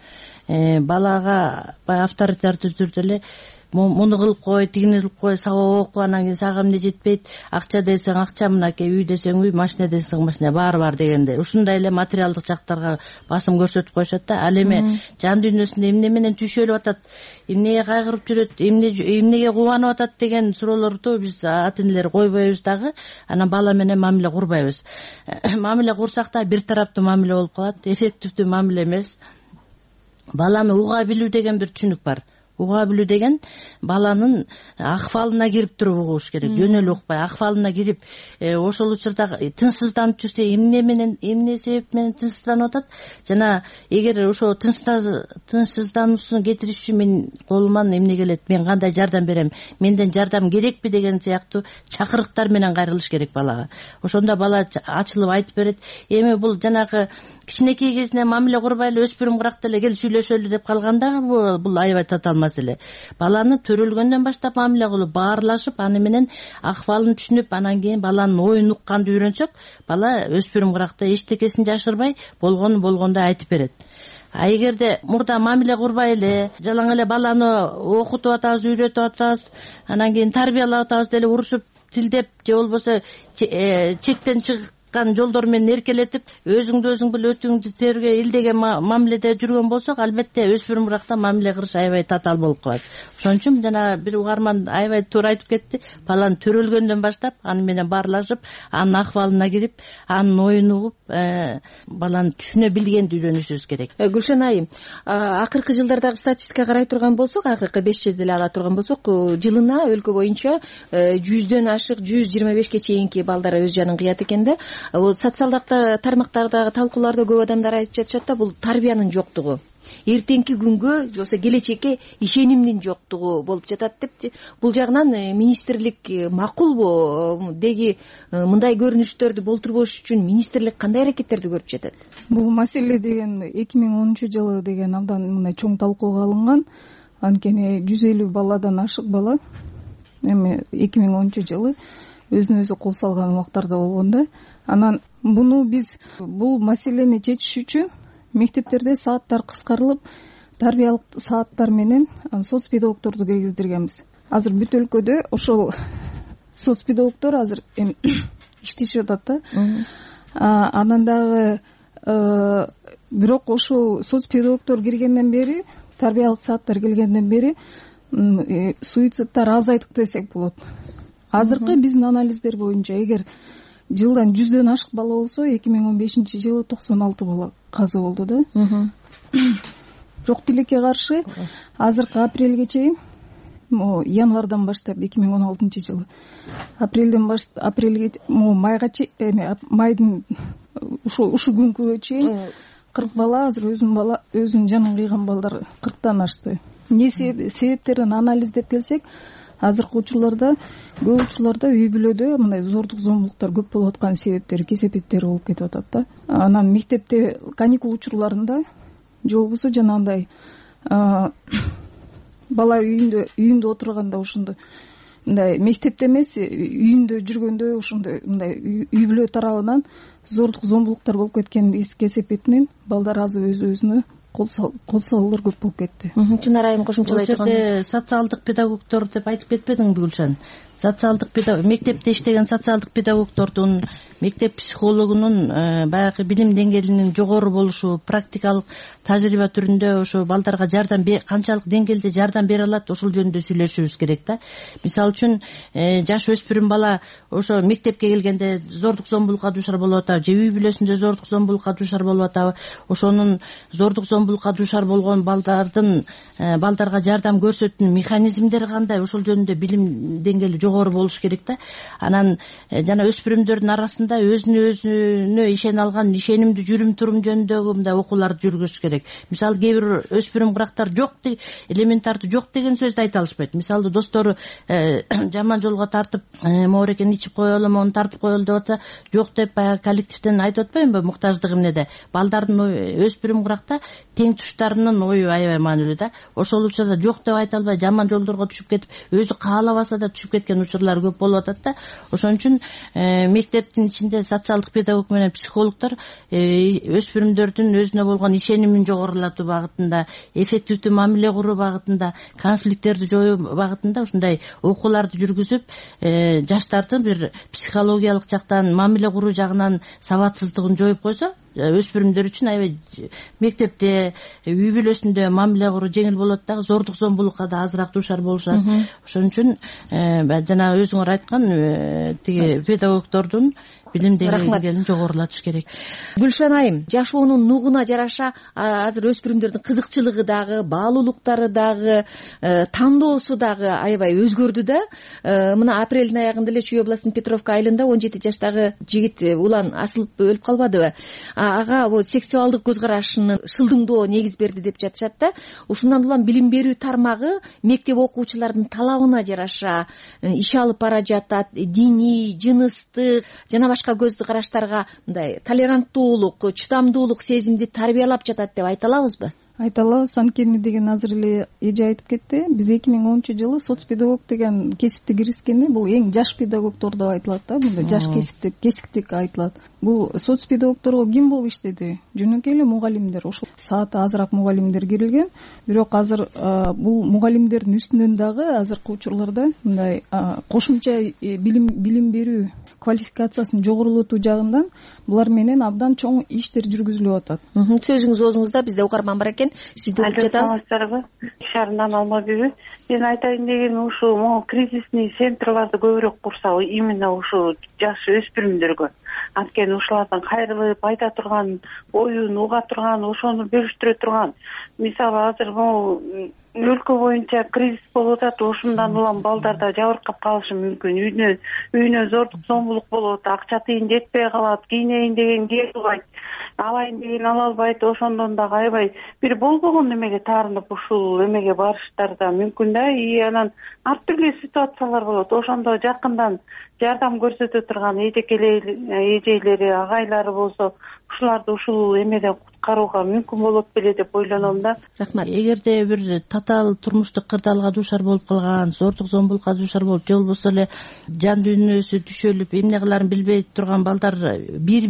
Балага баягы авторитардуу түрдө эле муну кылып кой, тигини кылып кой, сабак оку, анан кийин сага эмне жетпейт, акча десең акча, мынакей үй десең үй, машина десең машина, баары бар дегенде. Ушундай эле материалдык жактарга басым көрсөтүп коюшат да. Ал эми жан дүйнөсүндө эмне менен түйшөлүп атат, эмнеге кайгырып жүрөт, эмнеге кубанып атат деген суроолорду биз ата энелер койбойбуз дагы. Анан бала менен мамиле курбайбыз. Мамиле курсак да бир тараптуу мамиле болуп калат, эффективдүү мамиле эмес. Баланы уга билүү деген бир түшүнүк бар. Уга билүү деген баланын акыбалына кирип туруп угуш керек. Жөн эле укпай, акыбалына кирип, ошол учурда тынчсызданып жүрсө эмне себеп менен тынчсызданып атат, жана эгер ошо тынчсыздануусун кетириш үчүн мен колуман эмне келет, мен кандай жардам берем, менден жардам керекпи деген сыяктуу чакырыктар менен кайрылыш керек балага. Ошондо бала ачылып айтып берет. Эми бул жанагы кичинекей кезинен мамиле курбай эле өспүрүм кыракта эле кел сүйлөшөлү деп калганда бул аябай татаал маселе. Баланы төрөлгөндөн баштап мамиле кылып, баарлашып, аны менен акыбалын түшүнүп, анан кийин баланын оюн укканды үйрөнсөк, бала өспүрүм кыракта эчтекесин жашырбай, болгондой айтып берет. А эгерде мурда мамиле курбай эле, жалаң эле баланы окутуп атабыз, үйрөтүп атабыз, анан кийин тарбиялап атабыз деле урушуп, тилдеп же болбосо чектен чыккан жолдор менен эркелетип, өзүңдү өзүң бил өтүңдү терге илдеген мамиледе жүргөн болсок, албетте өспүрүм кыракта мамиле кылыш аябай татаал болуп калат. Ошон үчүн жана бир угарман аябай туура айтып кетти. Баланы төрөлгөндөн баштап аны менен баарлашып, анын акыбалына кирип, анын оюн угуп, баланы түшүнө билгенди үйрөнүшүбүз керек. Гүлшан айым, акыркы жылдардагы статистикага карай турган болсок, акыркы 5 жылды эле ала турган болсок, жылына өлкө боюнча 100дөн ашык 125ке чейинки балдар өз жанын кыят экен да. Социалдык тармактардагы талкууларда көп адамдар айтып жатышат да, бул тарбиянын жоктугу. эртеңки күнгө же болбосо келечекке ишенимдин жоктугу болуп жатат деп, бул жагынан министрлик макулбу? Деги мындай көрүнүштөрдү болтурбош үчүн министрлик кандай аракеттерди көрүп жатат? Бул маселе деген 2010-жылы деген абдан мындай чоң талкууга алынган. Анткени 150 баладан ашык бала эми 2010-жылы өзүнө өзү кол салган убактарда болгон да. Анан буну биз бул маселени чечиш үчүн мектептерде сааттар кыскарылып, тарбиялык сааттар менен соц педагогдорду киргиздиргенбиз. Азыр бүт өлкөдө ошол соц педагогдор азыр эми иштешип атат да. Анан дагы бирок ошол соц педагогдор киргенден бери, тарбиялык сааттар келгенден бери суицидтар азайдык десек болот. Азыркы биздин анализдер боюнча эгер жылдан 100дөн ашык бала болсо, 2015-жылы 96 бала каза болду да. Жок тилекке каршы азыркы апрелге чейин, январдан баштап 2016-жылы апрелге майга чейин, майдын ушу күнгө чейин 40 бала азыр өзүнүн жанын кыйган балдар 40тан ашты. Эмне себептерин анализдеп келсек, азыркы учурларда көп учурларда үй бүлөдө мындай зордук зомбулуктар көп болуп аткан себептери, кесепеттери болуп кетип атат да. Анан мектепте каникул учурларында же болбосо жанагындай бала үйүндө отурганда ошондой мындай мектепте эмес, үйүндө жүргөндө ошондой мындай үй бүлө тарабынан зордук зомбулуктар болуп кеткен кесепетинен балдар азыр өз-өзүнө кол салуулар көп болуп кетти. Чынар айым кошумчалай турган. Бул жерде социалдык педагогдор деп айтып кетпедиңби Гүлшан? Мектепте иштеген социалдык педагогдордун, мектеп психологунун баягы билим деңгээлинин жогору болушу, практикалык тажрыйба түрүндө ошо балдарга жардам канчалык деңгээлде жардам бере алат, ошол жөнүндө сүйлөшүбүз керек да. Мисалы үчүн жаш өспүрүм бала ошо мектепке келгенде зордук зомбулукка дуушар болуп атабы, же үй бүлөсүндө зордук зомбулукка дуушар болуп атабы, ошонун зордук зомбулукка дуушар болгон балдарга жардам көрсөтүүнүн механизмдери кандай, ошол жөнүндө билим деңгээли жогору болуш керек да. Анан жана өспүрүмдөрдүн арасында өзүнө ишене алган ишенимдүү жүрүм турум жөнүндөгү мындай окууларды жүргүзүш керек. Мисалы кээ бир өспүрүм кырактар жок, элементарды жок деген сөздү айта алышпайт. Мисалы достору жаман жолго тартып, моорекени ичип коелу, мону тартып коелу деп атса, жок деп баягы коллективден айтып атпаймынбы, муктаждык эмнеде. Балдардын өспүрүм кыракта тең туштарынын ою аябай маанилүү да. Ошол учурда жок деп айта албай, жаман жолдорго түшүп кетип, өзү каалабаса да түшүп кеткен учурлар көп болуп атат да. Ошон үчүн мектептин ичинде социалдык педагог менен психологдор өспүрүмдөрдүн өзүнө болгон ишенимин жогорулатуу багытында, эффективдүү мамиле куруу багытында, конфликттерди жоюу багытында ушундай окууларды жүргүзүп, жаштардын бир психологиялык жактан, мамиле куруу жагынан сабатсыздыгын жоюп койсо, өспүрүмдөр үчүн аябай мектепте, үй бүлөсүндө мамиле куруу жеңил болот дагы, зордук зомбулукка да азыраак дуушар болушат. Ошон үчүн жана өзүңөр айткан тиги педагогдордун билим деңгээлин жогорулатыш керек. Гүлшан айым, жашоонун нугуна жараша азыр өспүрүмдөрдүн кызыкчылыгы дагы, баалуулуктары дагы, тандоосу дагы аябай өзгөрдү да. Мына апрелдин аягында эле Чүй областынын Петровка айылында 17 жаштагы жигит улан асылып өлүп калбадыбы? Ага сексуалдык көз карашынын шылдыңдоо негиз берди деп жатышат да. Ушундан улам билим берүү тармагы мектеп окуучулардын талабына жараша иш алып бара жатат. Диний, жыныстык жана башка көз караштарга мындай толеранттуулук, чыдамдуулук сезимди тарбиялап жатат деп айта алабызбы? Айта алабыз. Анткени деген азыр эле эже айтып кетти. Биз 2010-жылы соц педагог деген кесипти киргизгенде бул эң жаш педагогдор деп айтылат да. Мындай жаш кесиптик айтылат. Бул соц педагогдорго ким болуп иштеди? Жөнөкөй эле мугалимдер. Ошол сааты азыраак мугалимдер кирилген. Бирок азыр бул мугалимдердин үстүнөн дагы азыркы учурларда мындай кошумча билим берүү квалификациясын жогорулатуу жагынан булар менен абдан чоң иштер жүргүзүлүп атат. Сөзүңүз оозуңузда, бизде угарман бар экен, сизди угуп жатабыз. Шаарынан Алмабүбү. Мен айтайын дегеним ушу могу кризисный центрларды көбүрөөк курсак, именно ушу жаш өспүрүмдөргө. Анткени ушулардын кайрылып айта турган, оюн уга турган, ошону бөлүштүрө турган. Мисалы азыр могу өлкө боюнча кризис болуп атат, ошундан улам балдарда жабыркап калышы мүмкүн. Үйүнө зордук зомбулук болот, акча тыйын жетпей калат, кийинейин деген кээ кылбайт. алайын деген ала албайт, ошондон дагы аябай бир болбогон немеге таарынып ушул эмеге барыштар да мүмкүн да. И анан ар түрдүү ситуациялар болот. Ошондо жакындан жардам көрсөтө турган эжейлери, агайлары болсо, ушуларды ушул эмеден куткарууга мүмкүн болот беле деп ойлоном да. Рахмат. Эгерде бир татаал турмуштук кырдаалга дуушар болуп калган, зордук зомбулукка дуушар болуп, же болбосо эле жан дүйнөсү түшөлүп, эмне кыларын билбей турган балдар бир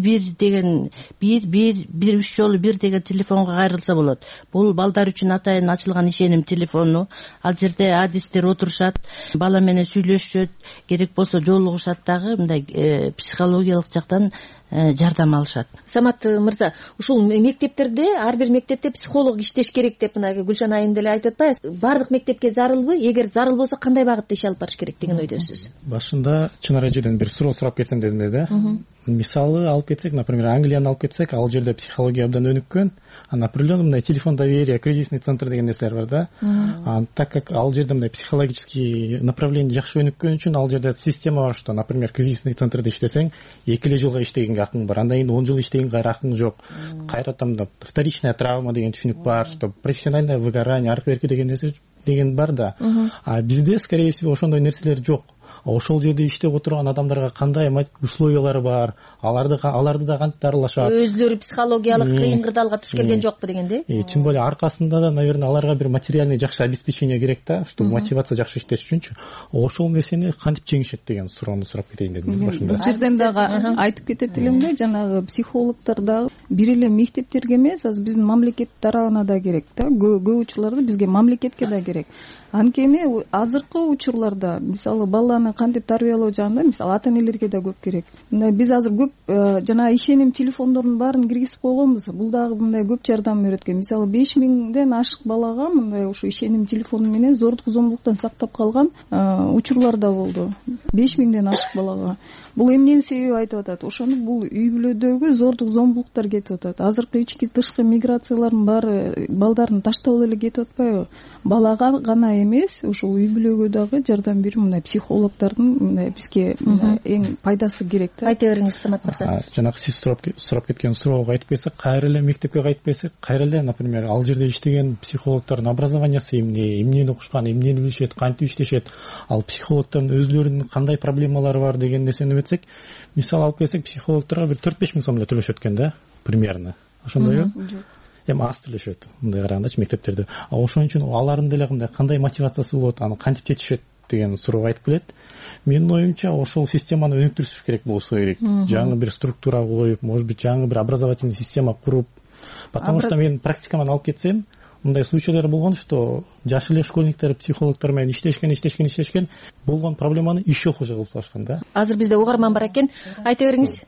үч жолу бир деген телефонго кайрылса болот. Бул балдар үчүн атайын ачылган ишеним телефону. Ал жерде адистер отурушат, бала менен сүйлөшүшөт, керек болсо жолугушат дагы мындай психологиялык жактан жардам алышат. Самат мырза, ушул мектептерде, ар бир мектепте психолог иштеш керек деп мына Гүлшан айым деле айтып атпайбы? Бардык мектепке зарылбы? Эгер зарыл болсо кандай багытта иш алып барыш керек деген ойдосуз? Башында Чынар эжеден бир суроо сурап кетсем дедим да. Мисалы алып кетсек, например, Англияны алып кетсек, ал жерде психология абдан өнүккөн. Определенно мындай телефон доверия, кризисный центр деген нерселер бар да. Так как ал жерде мындай психологический направление жакшы өнүккөн үчүн ал жерде система бар, что, например, кризисный центрде иштесең, 2 жылга иштегенге акың бар. Андан кийин 10 жыл иштегенге акың жок. Кайрадан вторичная травма деген түшүнүк бар, что профессиональное выгорание, аркы берки деген нерсе деген бар да. А бизде, скорее всего, ошондой нерселер жок. Ошол жерде иштеп отурган адамдарга кандай условиялары бар, аларды да кантип дарылашат, өзлөрү психологиялык кыйын кырдаалга туш келген жокпу дегенде. Тем более аркасында да, наверное, аларга бир материальный жакшы обеспечение керек да, чтобы мотивация жакшы иштеш үчүнчү. Ошол нерсени кантип жеңишет деген суроону сурап кетейин дедим башында. Бул жерден дагы айтып кетет элем да, жанагы психологдор дагы бир эле мектептерге эмес, азыр биздин мамлекет тарабына да керек да. Көп учурларда бизге мамлекетке да керек. Анткени азыркы учурларда, мисалы, баланы кантип тарбиялоо жагында, мисалы, ата энелерге да көп керек. Мындай биз азыр көп жана ишеним телефондордун баарын киргизип койгонбуз. Бул дагы мындай көп жардам берет экен. Мисалы, 5000ден ашык балага мындай ушу ишеним телефону менен зордук зомбулуктан сактап калган учурлар да болду. 5000ден ашык балага. Бул эмненин себеби айтып атат? Ошону бул үй бүлөдөгү зордук зомбулуктар кетип атат. Азыркы ички тышкы миграциялардын баары балдарын таштап эле кетип атпайбы? Балага гана эмес, ушул үй бүлөгө дагы жардам берүү мындай психологдордун мындай бизге эң пайдасы керек да. Айта бериңиз, Самат мырза. Жанагы сиз сурап кеткен суроого айтып келсек, кайра эле мектепке кайтып келсек, кайра эле, например, ал жерде иштеген психологдордун образованиясы эмнени окушкан, эмнени билишет, кантип иштешет, ал психологдордун өзлөрүнүн кандай проблемалары бар деген нерсени өтсек, мисалы алып келсек, психологдорго бир 4-5 миң сом эле төлөшөт экен да, примерно. Ошондойбу? Эми аз төлөшөт, мындай карагандачы мектептерде. Ошон үчүн алардын деле мындай кандай мотивациясы болот, аны кантип жетишет деген суроо айтып келет. Менин оюмча, ошол системаны өнүктүрүш керек болсо керек. Жаңы бир структура коюп, может быть, жаңы бир образовательный система куруп. Потому что мен практикаман алып кетсем, мындай случайлар болгон, что жаш эле школьниктер психологдор менен иштешкен, болгон проблеманы еще хуже кылып салышкан да. Азыр бизде угарман бар экен, айта бериңиз.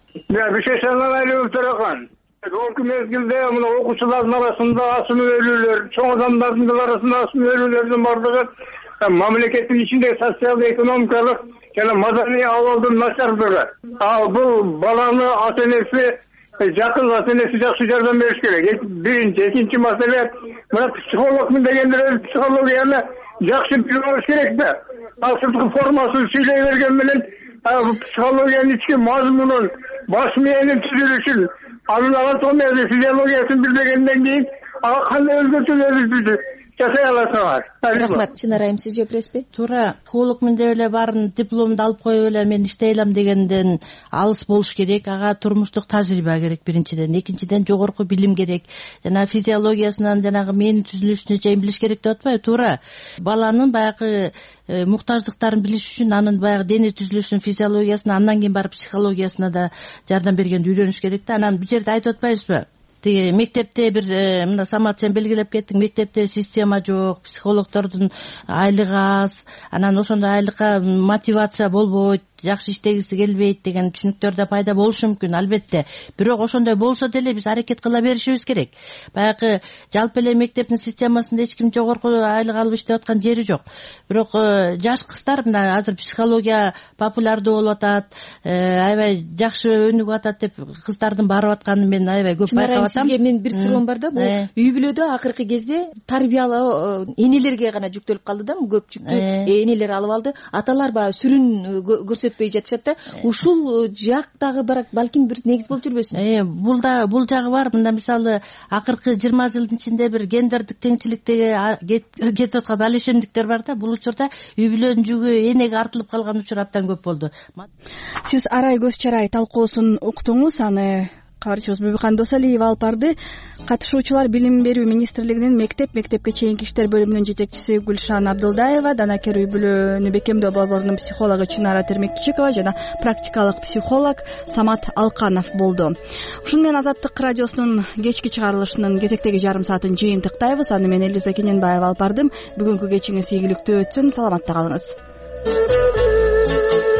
Бүгүнкү мезгилде мына окуучулардын арасында асынып өлүүлөр, чоң адамдардын арасында асынып өлүүлөрдүн бардыгы мамлекеттин ичиндеги социалдык, экономикалык жана маданий абалдын начардыгы. Ал бул баланы ата энеси, жакын ата энеси жакшы жардам бериш керек. Биринчи, экинчи маселе мына психологмун дегендер психологияны жакшы билип алыш керек да. Ал сырткы формасын сүйлөй берген менен психологиянын ички мазмунун, баш мээнин түзүлүшүн, анын анатомиясы, физиологиясын билбегенден кийин ага кандай өзгөртүүлөрдү жасай аласыңар. Рахмат. Чынар айым, сиз жооп бересизби? Туура, психологмун деп эле баарын дипломду алып коюп эле мен иштей алам дегенден алыс болуш керек. Ага турмуштук тажрыйба керек биринчиден. Экинчиден жогорку билим керек. Жана физиологиясынан жанагы мээнин түзүлүшүнө чейин билиш керек деп атпайбы? Туура. Баланын баягы муктаждыктарын билиш үчүн анын баягы дене түзүлүшүнүн физиологиясына, андан кийин барып психологиясына да жардам бергенди үйрөнүш керек да. Анан бул жерде айтып атпайбызбы? Тиги мектепте бир мына Самат сен белгилеп кеттиң, мектепте система жок, психологдордун айлыгы аз, анан ошондой айлыкка мотивация болбойт, жакшы иштегиси келбейт деген түшүнүктөр да пайда болушу мүмкүн, албетте. Бирок ошондой болсо деле биз аракет кыла беришибиз керек. Баягы жалпы эле мектептин системасында эч ким жогорку айлык алып иштеп аткан жери жок. Бирок жаш кыздар мына азыр психология популярдуу болуп атат, аябай жакшы өнүгүп атат деп кыздардын барып атканын мен аябай көп байкап атам. Сизге мен бир суроом бар да, бул үй бүлөдө акыркы кезде тарбиялоо энелерге гана жүктөлүп калды да, көпчүктү энелер алып алды. Аталар баягы сүрүн көрсөтүп өтпөй жатышат да. Ушул жак дагы балким бир негиз болуп жүрбөсүн. Бул жагы бар. Мында мисалы акыркы 20 жылдын ичинде бир гендердик теңчиликтеги кетип аткан алешемдиктер бар да. Бул учурда үй бүлөнүн жүгү энеге артылып калган учур абдан көп болду. Сиз арай көз чарай талкуусун уктуңуз, аны кабарчыбыз Бүбүкан Досалиева алып барды. Катышуучулар Билим берүү министрлигинин мектепке чейинки иштер бөлүмүнүн жетекчиси Гүлшан Абдылдаева, Данакер үй бүлөнү бекемдөө борборунун психологу Чынара Термекчикова жана практикалык психолог Самат Алканов болду. Ушуну менен Азаттык радиосунун кечки чыгарылышынын кезектеги жарым саатын жыйынтыктайбыз. Аны мен Элиза Кененбаева алып бардым. Бүгүнкү кечиңиз ийгиликтүү өтсүн. Саламатта калыңыз.